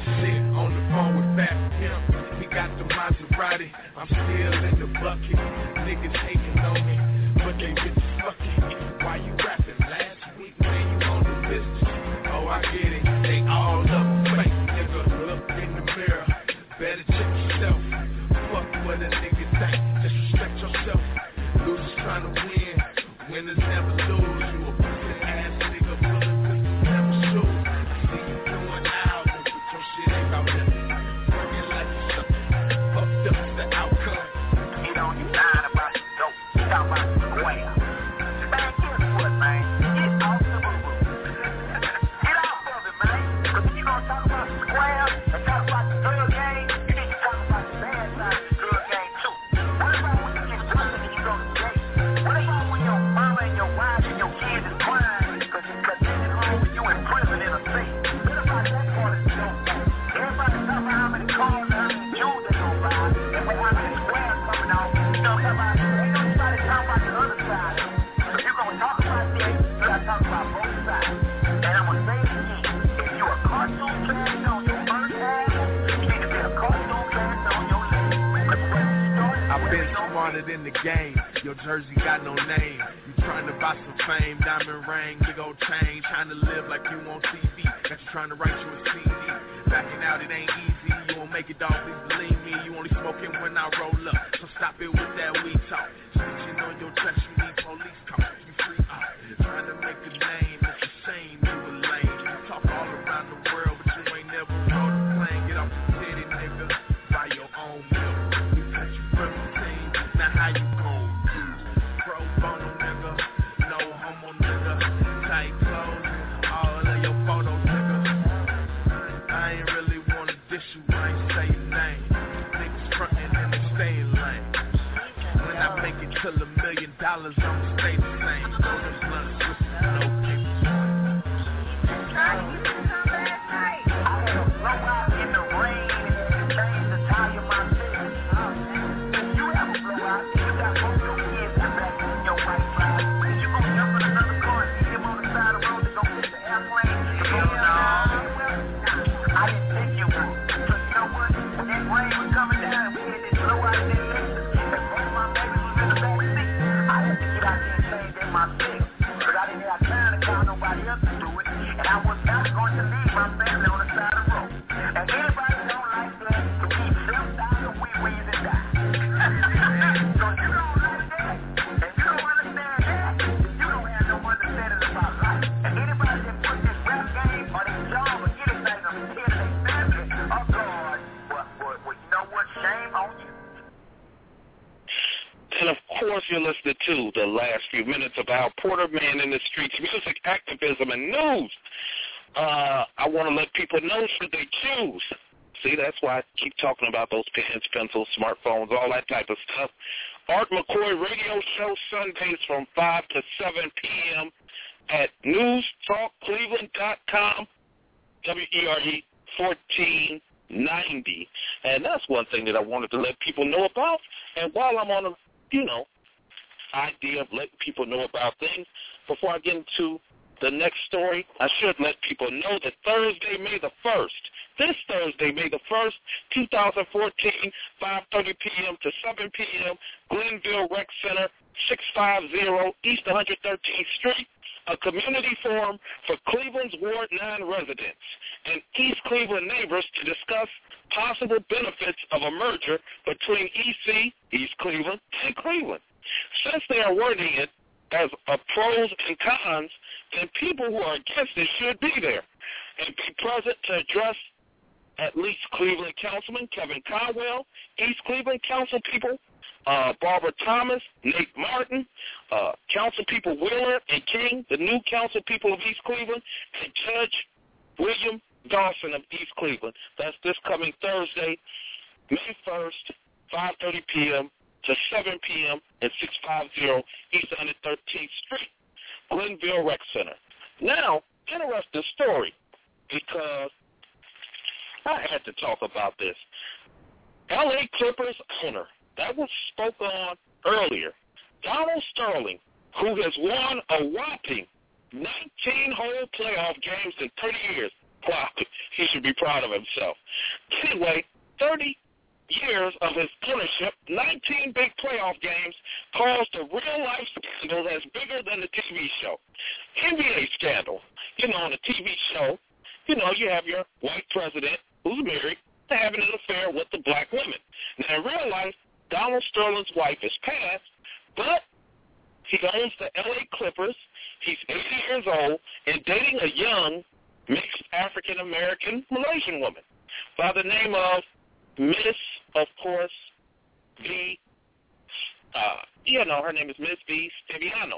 Shit, on the phone with Fat Pimp. He got the Maserati. I'm still in the bucket. Niggas hating on me, but they bitches fucking. Why you rapping last week, man? You on the business. Oh, I get it. They all up fake, nigga. Look in the mirror. Better check yourself. Fuck what a nigga think. Just respect yourself. Losers trying to win. Winners never lose. You a pussy ass nigga. Bullet pistols never shoot. I see you doing albums, but your shit ain't about nothing. Working like you suck. Fucked up the outcome. You don't need nine about the dope. Talk about the square. Man, guess what, man? Get off the boo-boo. Get off of it, man. Because if you gonna talk about the square and talk about the drug game, you need to talk about the bad side of the drug game, too. What about when you get drunk and you go to jail? What about when your mama and your wife and your kids is crying because they at home and you in prison in a safe? What about that part of the dope game? Everybody talk about how many cars and how many jewels they gonna buy and how many squares coming out. You know what I'm talking about? Ain't nobody talking about the other side. So if you're gonna talk about this, you gotta talk about both sides. And I'm gonna say it again. If you a cartoon character on your first album, you need to be a cartoon character on your last. Because when you started, I've been smarter than the game. Your jersey got no name. You trying to buy some fame, diamond ring, big old chain. Trying to live like you on T V. Got you trying to write you a C D. Backing out, it ain't easy. You won't make it, dog. Please believe me. You only smoking when I roll up. So stop it with that weed talk. Snitching on your chest, you need police calls. You free out. Trying to make a name, it's a shame you a lame. You talk all around the world, but you ain't never rode a plane. Get off the city, nigga. Buy your own milk. Because you from the team. Now how you gon' do? Pro bono, nigga. No homo, nigga. Tight clothes. All of your photos, nigga. I ain't really wanna dish you, I ain't say your name. Niggas frontin' and they stayin' lame. When I make it till a million dollars, I'ma stay the same. No them blunt twists, no kicks. I had a blowout in the rain and changed the tire of my city. If you ever blow out, you got both your kids in the back in your white ride. If you gon' jump in another car and see him on the side of the road, they gon' hit the airplane. Hell no. I didn't think you would. So you know what? When that rain was coming down and we had this blowout in that Lexus, and both of my babies was in the back seat, I had to get out there and change that myself. Because I didn't have time to call nobody else to do it. And I was not going to leave my family on the side of the road. And anybody don't like that to keep them down the wee wees and die. So you don't like that, and you don't understand that, you don't have no understanding about life. And anybody that put this rap game or this job or anything on the head of their family, oh God, well, well, well, you know what? Shame on you. And of course, you're listening to the last few minutes of Al Porter, Man in the Streets, music, activism, and news. Uh, I want to let people know should they choose. See, that's why I keep talking about those pens, pencils, smartphones, all that type of stuff. Art McCoy radio show Sundays from five to seven p.m. at news talk cleveland dot com, W E R E fourteen ninety. And that's one thing that I wanted to let people know about. And while I'm on a, you know, idea of letting people know about things, before I get into the next story, I should let people know that Thursday, May the first, this Thursday, May the first, two thousand fourteen, five thirty p.m. to seven p.m., Glenville Rec Center, six fifty East one hundred thirteenth Street, a community forum for Cleveland's Ward nine residents and East Cleveland neighbors to discuss possible benefits of a merger between E C, East Cleveland, and Cleveland. Since they are wording it as a pros and cons, then people who are against it should be there and be present to address at least Cleveland Councilman Kevin Conwell, East Cleveland Council people, uh, Barbara Thomas, Nate Martin, uh, Council people Wheeler and King, the new Council people of East Cleveland, and Judge William Dawson of East Cleveland. That's this coming Thursday, May first, five thirty p.m. to seven p.m. at six fifty East one hundred thirteenth Street, Glenville Rec Center. Now, interesting story, because I had to talk about this. L A Clippers owner, that was spoke on earlier, Donald Sterling, who has won a whopping nineteen whole playoff games in thirty years. Wow, he should be proud of himself. Anyway, thirty years of his ownership, nineteen big playoff games, caused a real-life scandal that's bigger than the T V show. N B A scandal. You know, on a T V show, you know, you have your white president who's married having an affair with the black woman. Now, in real life, Donald Sterling's wife is passed, but he owns the L A Clippers. He's eighty years old and dating a young, mixed African-American Malaysian woman by the name of Miss, of course, V. Uh, you know, her name is Miss V. Stiviano.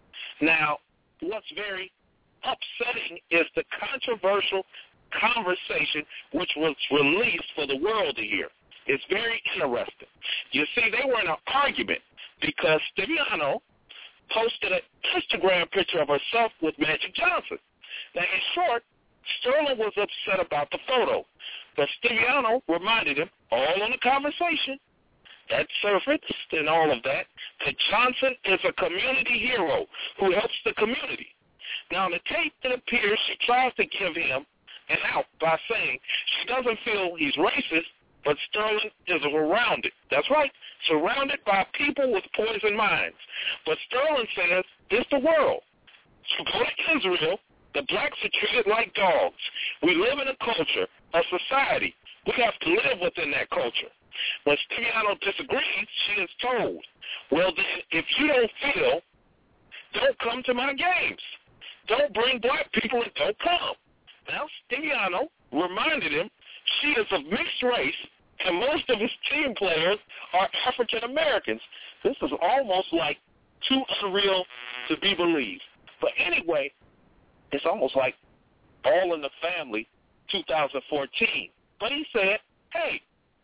Now, what's very upsetting is the controversial conversation which was released for the world to hear. It's very interesting. You see, they were in an argument because Stiviano posted an Instagram picture of herself with Magic Johnson. Now, in short, Sterling was upset about the photo, but Stiviano reminded him, all in the conversation, that surfaced and all of that, that Johnson is a community hero who helps the community. Now, in the tape, it appears she tries to give him an out by saying she doesn't feel he's racist, but Sterling is surrounded. That's right, surrounded by people with poison minds. But Sterling says, it's the world. So go to Israel. The blacks are treated like dogs. We live in a culture, a society. We have to live within that culture. When Stiviano disagrees, she is told, well, then, if you don't feel, don't come to my games. Don't bring black people and don't come. Now, Stiviano reminded him she is of mixed race, and most of his team players are African Americans. This is almost like too unreal to be believed. But anyway, it's almost like All in the Family two thousand fourteen. But he said, hey,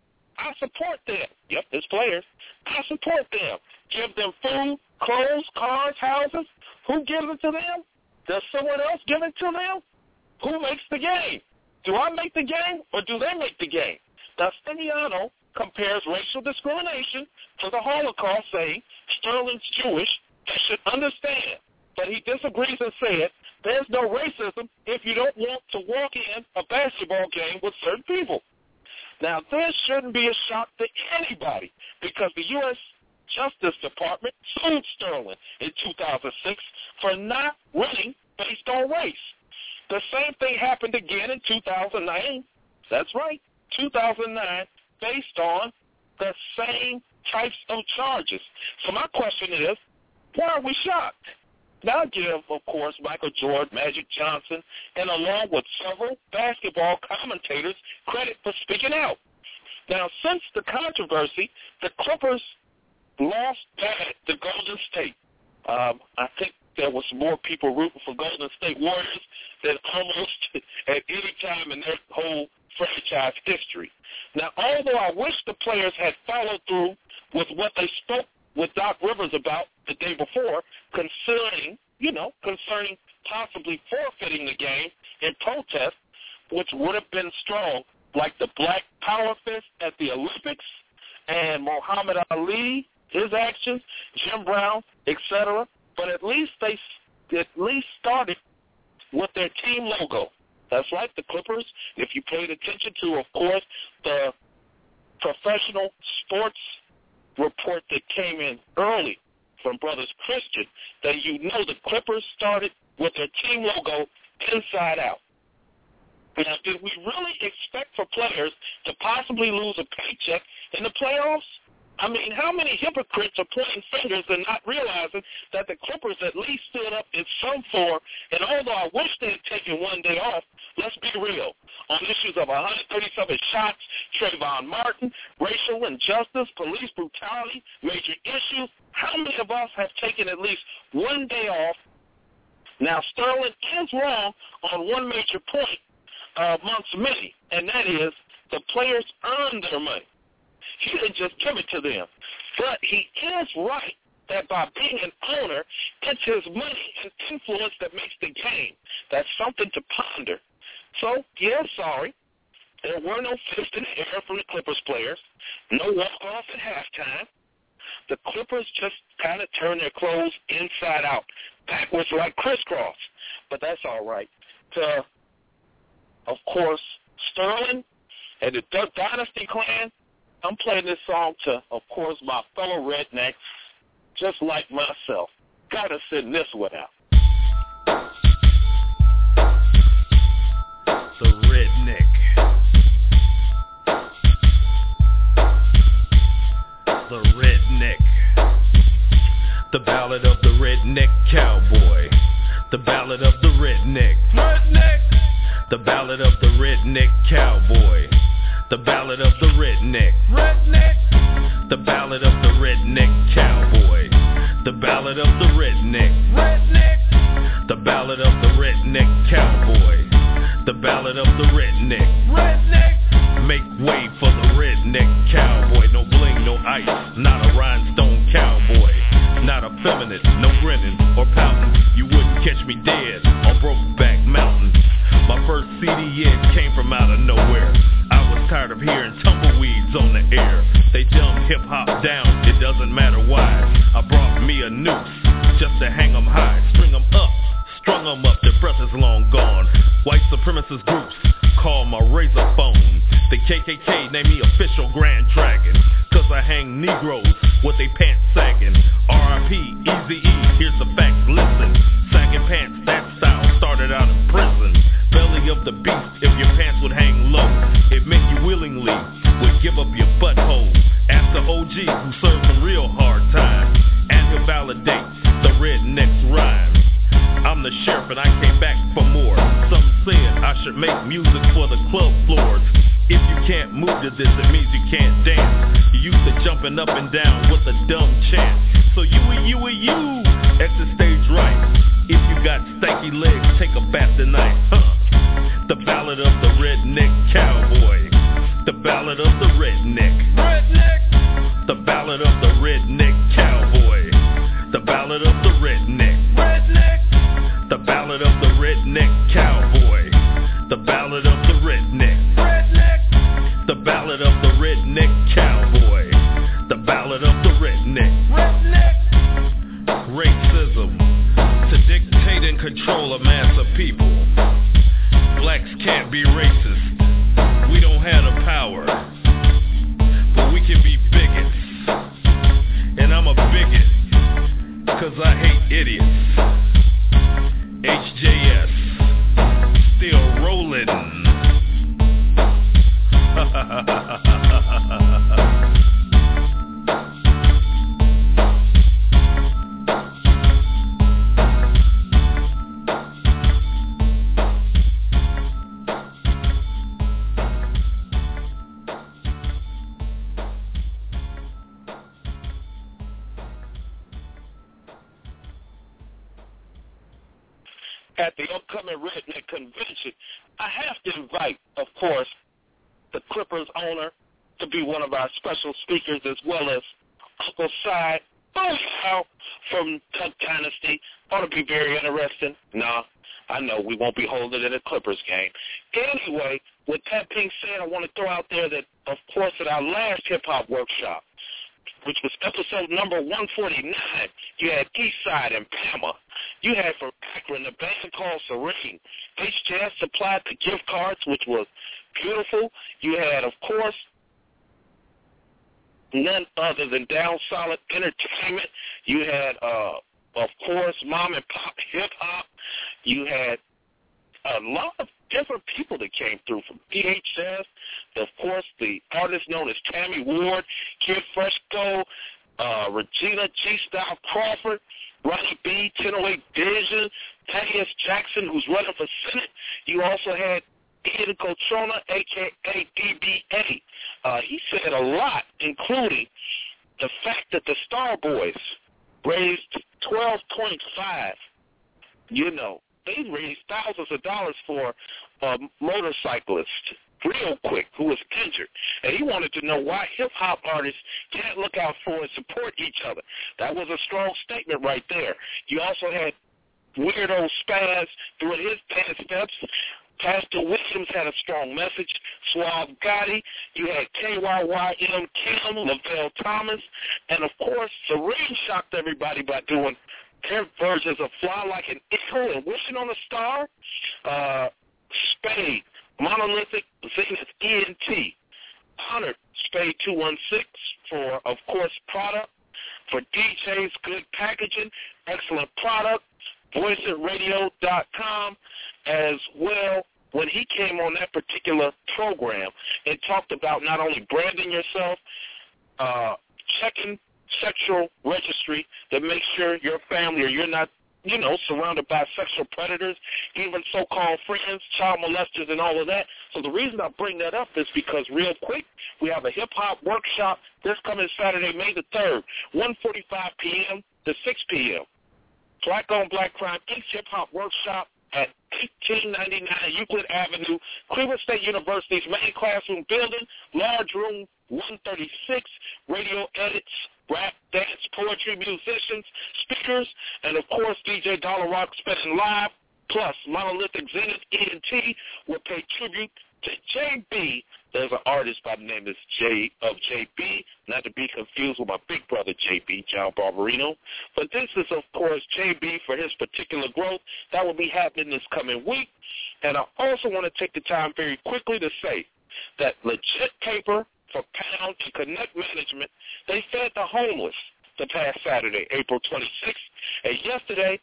I support them. Yep, his players. I support them. Give them food, clothes, cars, houses. Who gives it to them? Does someone else give it to them? Who makes the game? Do I make the game or do they make the game? Now, Stiviano compares racial discrimination to the Holocaust, saying Sterling's Jewish and should understand. But he disagrees and said there's no racism if you don't want to walk in a basketball game with certain people. Now, this shouldn't be a shock to anybody because the U S Justice Department sued Sterling in two thousand six for not winning based on race. The same thing happened again in two thousand nine. That's right, two thousand nine, based on the same types of charges. So my question is, why are we shocked? Now give, of course, Michael Jordan, Magic Johnson, and along with several basketball commentators credit for speaking out. Now, since the controversy, the Clippers lost bad to Golden State. Um, I think there was more people rooting for Golden State Warriors than almost at any time in their whole franchise history. Now, although I wish the players had followed through with what they spoke with Doc Rivers about the day before, concerning, you know, concerning possibly forfeiting the game in protest, which would have been strong, like the Black Power Fist at the Olympics and Muhammad Ali, his actions, Jim Brown, et cetera. But at least they at least started with their team logo. That's right, the Clippers. If you paid attention to, of course, the professional sports report that came in early from Brothers Christian, that you know the Clippers started with their team logo inside out. Now, did we really expect for players to possibly lose a paycheck in the playoffs? I mean, how many hypocrites are pointing fingers and not realizing that the Clippers at least stood up in some form? And although I wish they had taken one day off, let's be real. On issues of one hundred thirty-seven shots, Trayvon Martin, racial injustice, police brutality, major issues, how many of us have taken at least one day off? Now, Sterling is wrong on one major point uh, amongst many, and that is the players earn their money. He didn't just give it to them. But he is right that by being an owner, it's his money and influence that makes the game. That's something to ponder. So, yeah, sorry. There were no fists in the air from the Clippers players. No walk-off at halftime. The Clippers just kind of turned their clothes inside out, backwards like crisscross. But that's all right. To of course, Sterling and the Duck Dynasty Clan. I'm playing this song to, of course, my fellow rednecks, just like myself. Gotta send this one out. The Redneck. The Redneck. The Ballad of the Redneck Cowboy. The Ballad of the Redneck. Redneck. The Ballad of the Redneck Cowboy. The Ballad of the Redneck. Redneck. The Ballad of the Redneck Cowboy. The Ballad of the Redneck. Redneck. The Ballad of the Redneck Cowboy. The Ballad of the Redneck. Redneck. Make way for the Redneck Cowboy. No bling, no ice, not a rhinestone cowboy. Not effeminate, no grinning or pouting. You wouldn't catch me dead on Brokeback Mountain. My first C D hit came from out of nowhere. I was tired of hearing tumbleweeds on the air. They dumb hip-hop down, it doesn't matter why. I brought me a noose just to hang 'em high. String 'em up, strung 'em up, their breath is long gone. White supremacist groups call my razor phone. The K K K named me official Grand Dragon, cause I hang Negroes with they pants sagging. R I P, Eazy-E, here's the facts, listen. Sagging pants, that style started out in prison. Belly of the beast, if your pants would hang low, it meant you willingly would give up your butthole. Ask the O G who served some real hard time, and he'll validate the redneck's rhyme. I'm the sheriff and I came back for more. Some said I should make music for the club floors. If you can't move to this, it means you can't dance. You used to jumping up and down with a dumb chant. So you and you and you, exit stage right. If you got stanky legs, take a bath tonight. Huh. The Ballad of the Redneck Cowboy. The Ballad of the Redneck. Redneck. The Ballad of the Redneck Cowboy. The Ballad of the Redneck. Redneck. The Ballad of the Redneck Cowboy. The Ballad of the Redneck. Redneck. The Ballad of the Redneck Cowboy. The Ballad of the Redneck. Redneck. Racism to dictate and control a mass of people. Blacks can't be racist. We don't have the power, but we can be bigots. And I'm a bigot, cause I hate idiots. H J S, still rolling. At the upcoming Redneck Convention, I have to invite, of course, the Clippers owner to be one of our special speakers, as well as Uncle Side oh, from Duck Dynasty. Ought to be very interesting. Nah, I know we won't be holding it in a Clippers game. Anyway, with that being said, I want to throw out there that, of course, at our last hip-hop workshop, which was episode number one forty-nine, you had Eastside and Pama. You had from Akron a band called Serene. H J S supplied the gift cards, which was beautiful. You had, of course, none other than Down Solid Entertainment. You had, uh, of course, Mom and Pop Hip Hop. You had a lot of different people that came through from P H S. Of course, the artist known as Tammy Ward, Kid Fresco, uh, Regina G-Style Crawford, Ronnie B, ten oh eight Vision, Thaddeus Jackson, who's running for Senate. You also had Ian Cotrona, a k a. D B A. Uh, he said a lot, including the fact that the Star Boys raised twelve point five. You know, they raised thousands of dollars for a motorcyclist, real quick, who was injured. And he wanted to know why hip-hop artists can't look out for and support each other. That was a strong statement right there. You also had Weirdo Spaz doing his ten steps. Pastor Williams had a strong message. Suave Gotti. You had K Y Y M Kim, Lavelle Thomas. And, of course, Serene shocked everybody by doing their versions of Fly Like an Eagle and Wishing on a Star. Uh, Spade, Monolithic Zenith E N T. Honored Spade two one six for, of course, product. For D Js, good packaging, excellent product. voice it radio dot com as well. When he came on that particular program and talked about not only branding yourself, uh, checking sexual registry to make sure your family or you're not, you know, surrounded by sexual predators, even so-called friends, child molesters, and all of that. So the reason I bring that up is because real quick, we have a hip-hop workshop this coming Saturday, May the third, one forty-five p.m. to six p.m. Black-on-Black Crime Incorporated hip-hop workshop at eighteen ninety-nine Euclid Avenue, Cleveland State University's main classroom building, large room one thirty-six, radio edits, rap, dance, poetry, musicians, speakers, and, of course, D J Dollar Rock spinning live, plus Monolithic Zenith E N T will pay tribute to J B. There's an artist by the name of J of J B, not to be confused with my big brother J B, John Barbarino. But this is, of course, J B for his particular growth. That will be happening this coming week. And I also want to take the time very quickly to say that Legit Paper for Pound and Connect Management, they fed the homeless the past Saturday, April twenty-sixth. And yesterday,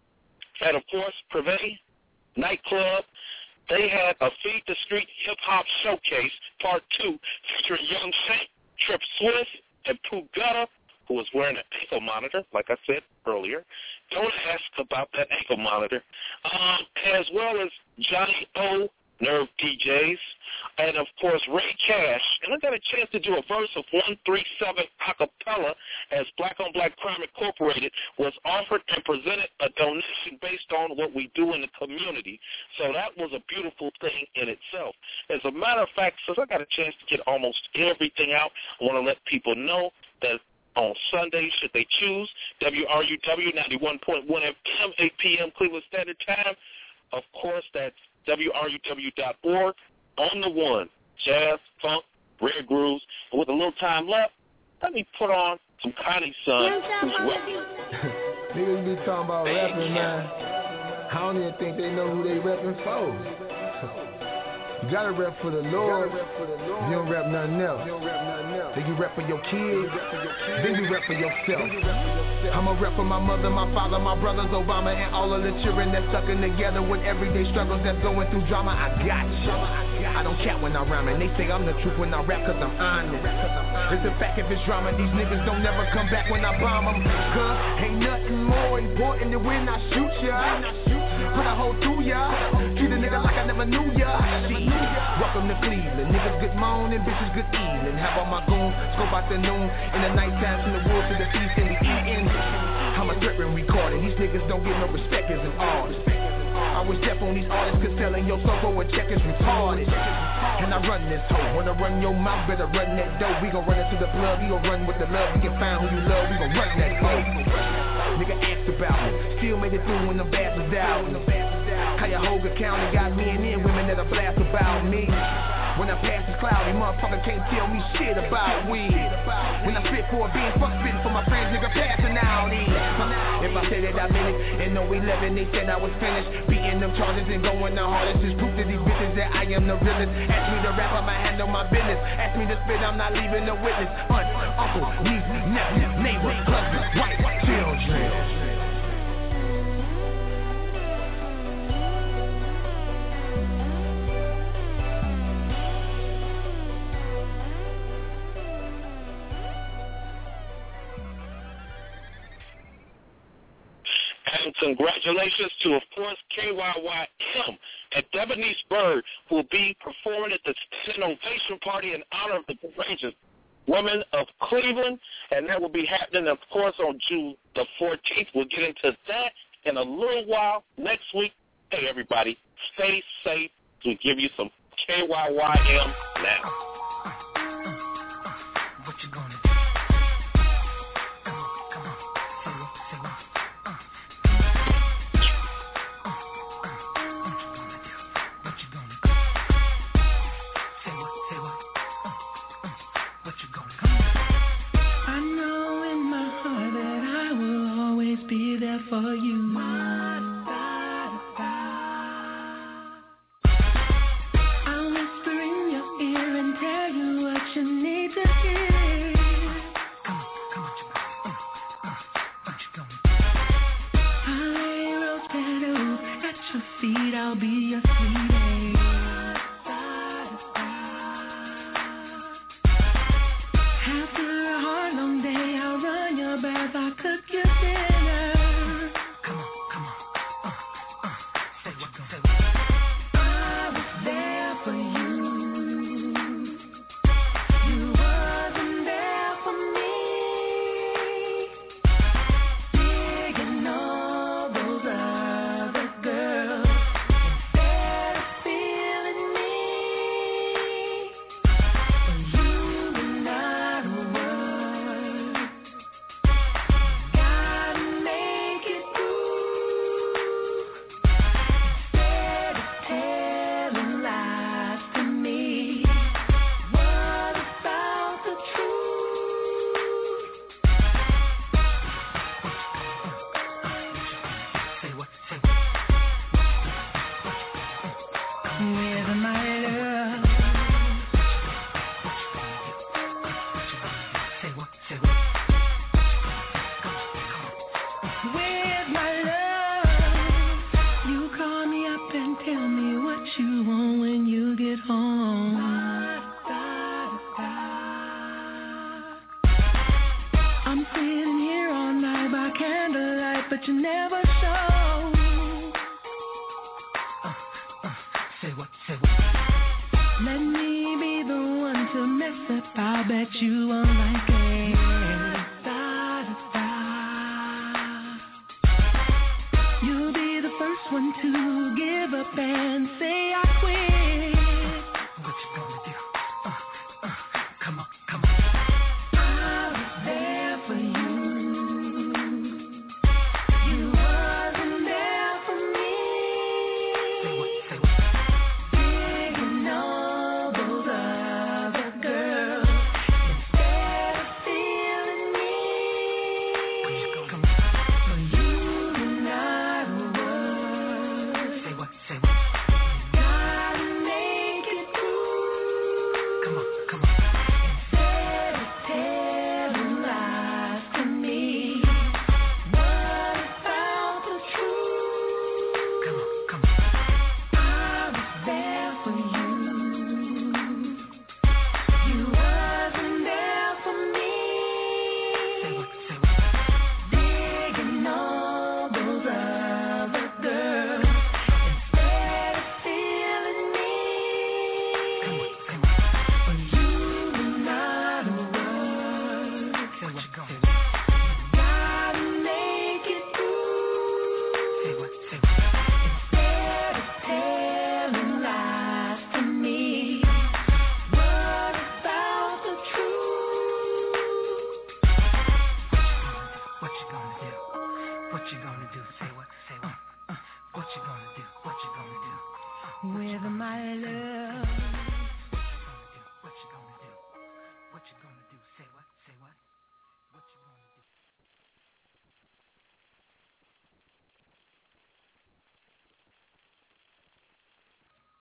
at, of course, Privé Nightclub, they had a Feed the Street Hip-Hop Showcase, Part two, featuring Young Saint, Trip Swiss, and Pooh Gutta, who was wearing an ankle monitor, like I said earlier. Don't ask about that ankle monitor. Um, as well as Johnny O, Nerve D Js, and, of course, Ray Cash. And I got a chance to do a verse of one three seven a cappella as Black on Black Crime Incorporated was offered and presented a donation based on what we do in the community. So that was a beautiful thing in itself. As a matter of fact, since I got a chance to get almost everything out, I want to let people know that on Sunday, should they choose, W R U W ninety-one point one F M, eight p.m. Cleveland Standard Time. Of course, that's W R U W dot org, on the one, jazz, funk, rare grooves. And with a little time left, let me put on some Connie Son, who's wet. Niggas be talking about rapping, man. I don't even think they know who they rapping for. You gotta rap for the Lord. You don't rap nothing else. Then you rap for your kids. Then you rap for yourself. I'm a rap for my mother, my father, my brothers, Obama, and all of the children that's sucking together with everyday struggles that's going through drama. I got you. I don't cap when I rhyme, and they say I'm the truth when I rap cause I'm honest. It's a fact if it's drama, these niggas don't never come back when I bomb them. Cause ain't nothing more important than when I shoot ya. Put a hole through ya. Treat a nigga like I never knew ya. Shit. Welcome to Cleveland. Niggas good morning, bitches good evening. Have all my goons scope out the noon. In the night time from the woods to the feast and the eating. I'm a threat when recording. These niggas don't get no respect as an artist. I was deaf on these artists cause selling your sofa and check is retarded. And I run this hoe. Wanna run your mouth, better run that dough. We gon' run into the plug, we gon' run with the love. We can find who you love, we gon' run that hoe. Nigga asked about me, still made it through when the bad was out. Cuyahoga County got me and then women that are blast about me. When I pass this cloudy, motherfucker can't tell me shit about weed. When I spit for a bean, fuck spitting for my friends, nigga passing out these. If I say that I meant it, and no eleven, they said I was finished. Beating them charges and going the hardest is proof to these bitches that I am the realest. Ask me to rap, I'ma handle my business. Ask me to spit, I'm not leaving a witness. Aunt, uncle, niece, nephew, neighbor, cousin, wife, children. And congratulations to, of course, K Y Y M and Debonese Bird, who will be performing at the Innovation Party in honor of the courageous women of Cleveland, and that will be happening, of course, on June the fourteenth. We'll get into that in a little while next week. Hey, everybody, stay safe. We'll give you some K Y Y M now. What you gonna do? Be there for you. I disappear. Come on, come on, uh, uh, what you doing? I'll lay rose petals at your feet. I'll be your sweetie. After a hard long day, I'll run your bath. I'll cook your dinner. Come on, come on, uh, uh, say what, say what. I was there for you. You wasn't there for me. Digging all those other girls instead of feeling me. For you and not a word. Gotta make it through. Instead of telling lies to me, what about the truth? Say what, say what. With my love. Say what, say what. With my love, you call me up and tell me what you want when you get home. I'm sitting here all night by candlelight, but you never show. Uh, uh, say what, say what. Let me be the one to mess up. I bet you won't like it.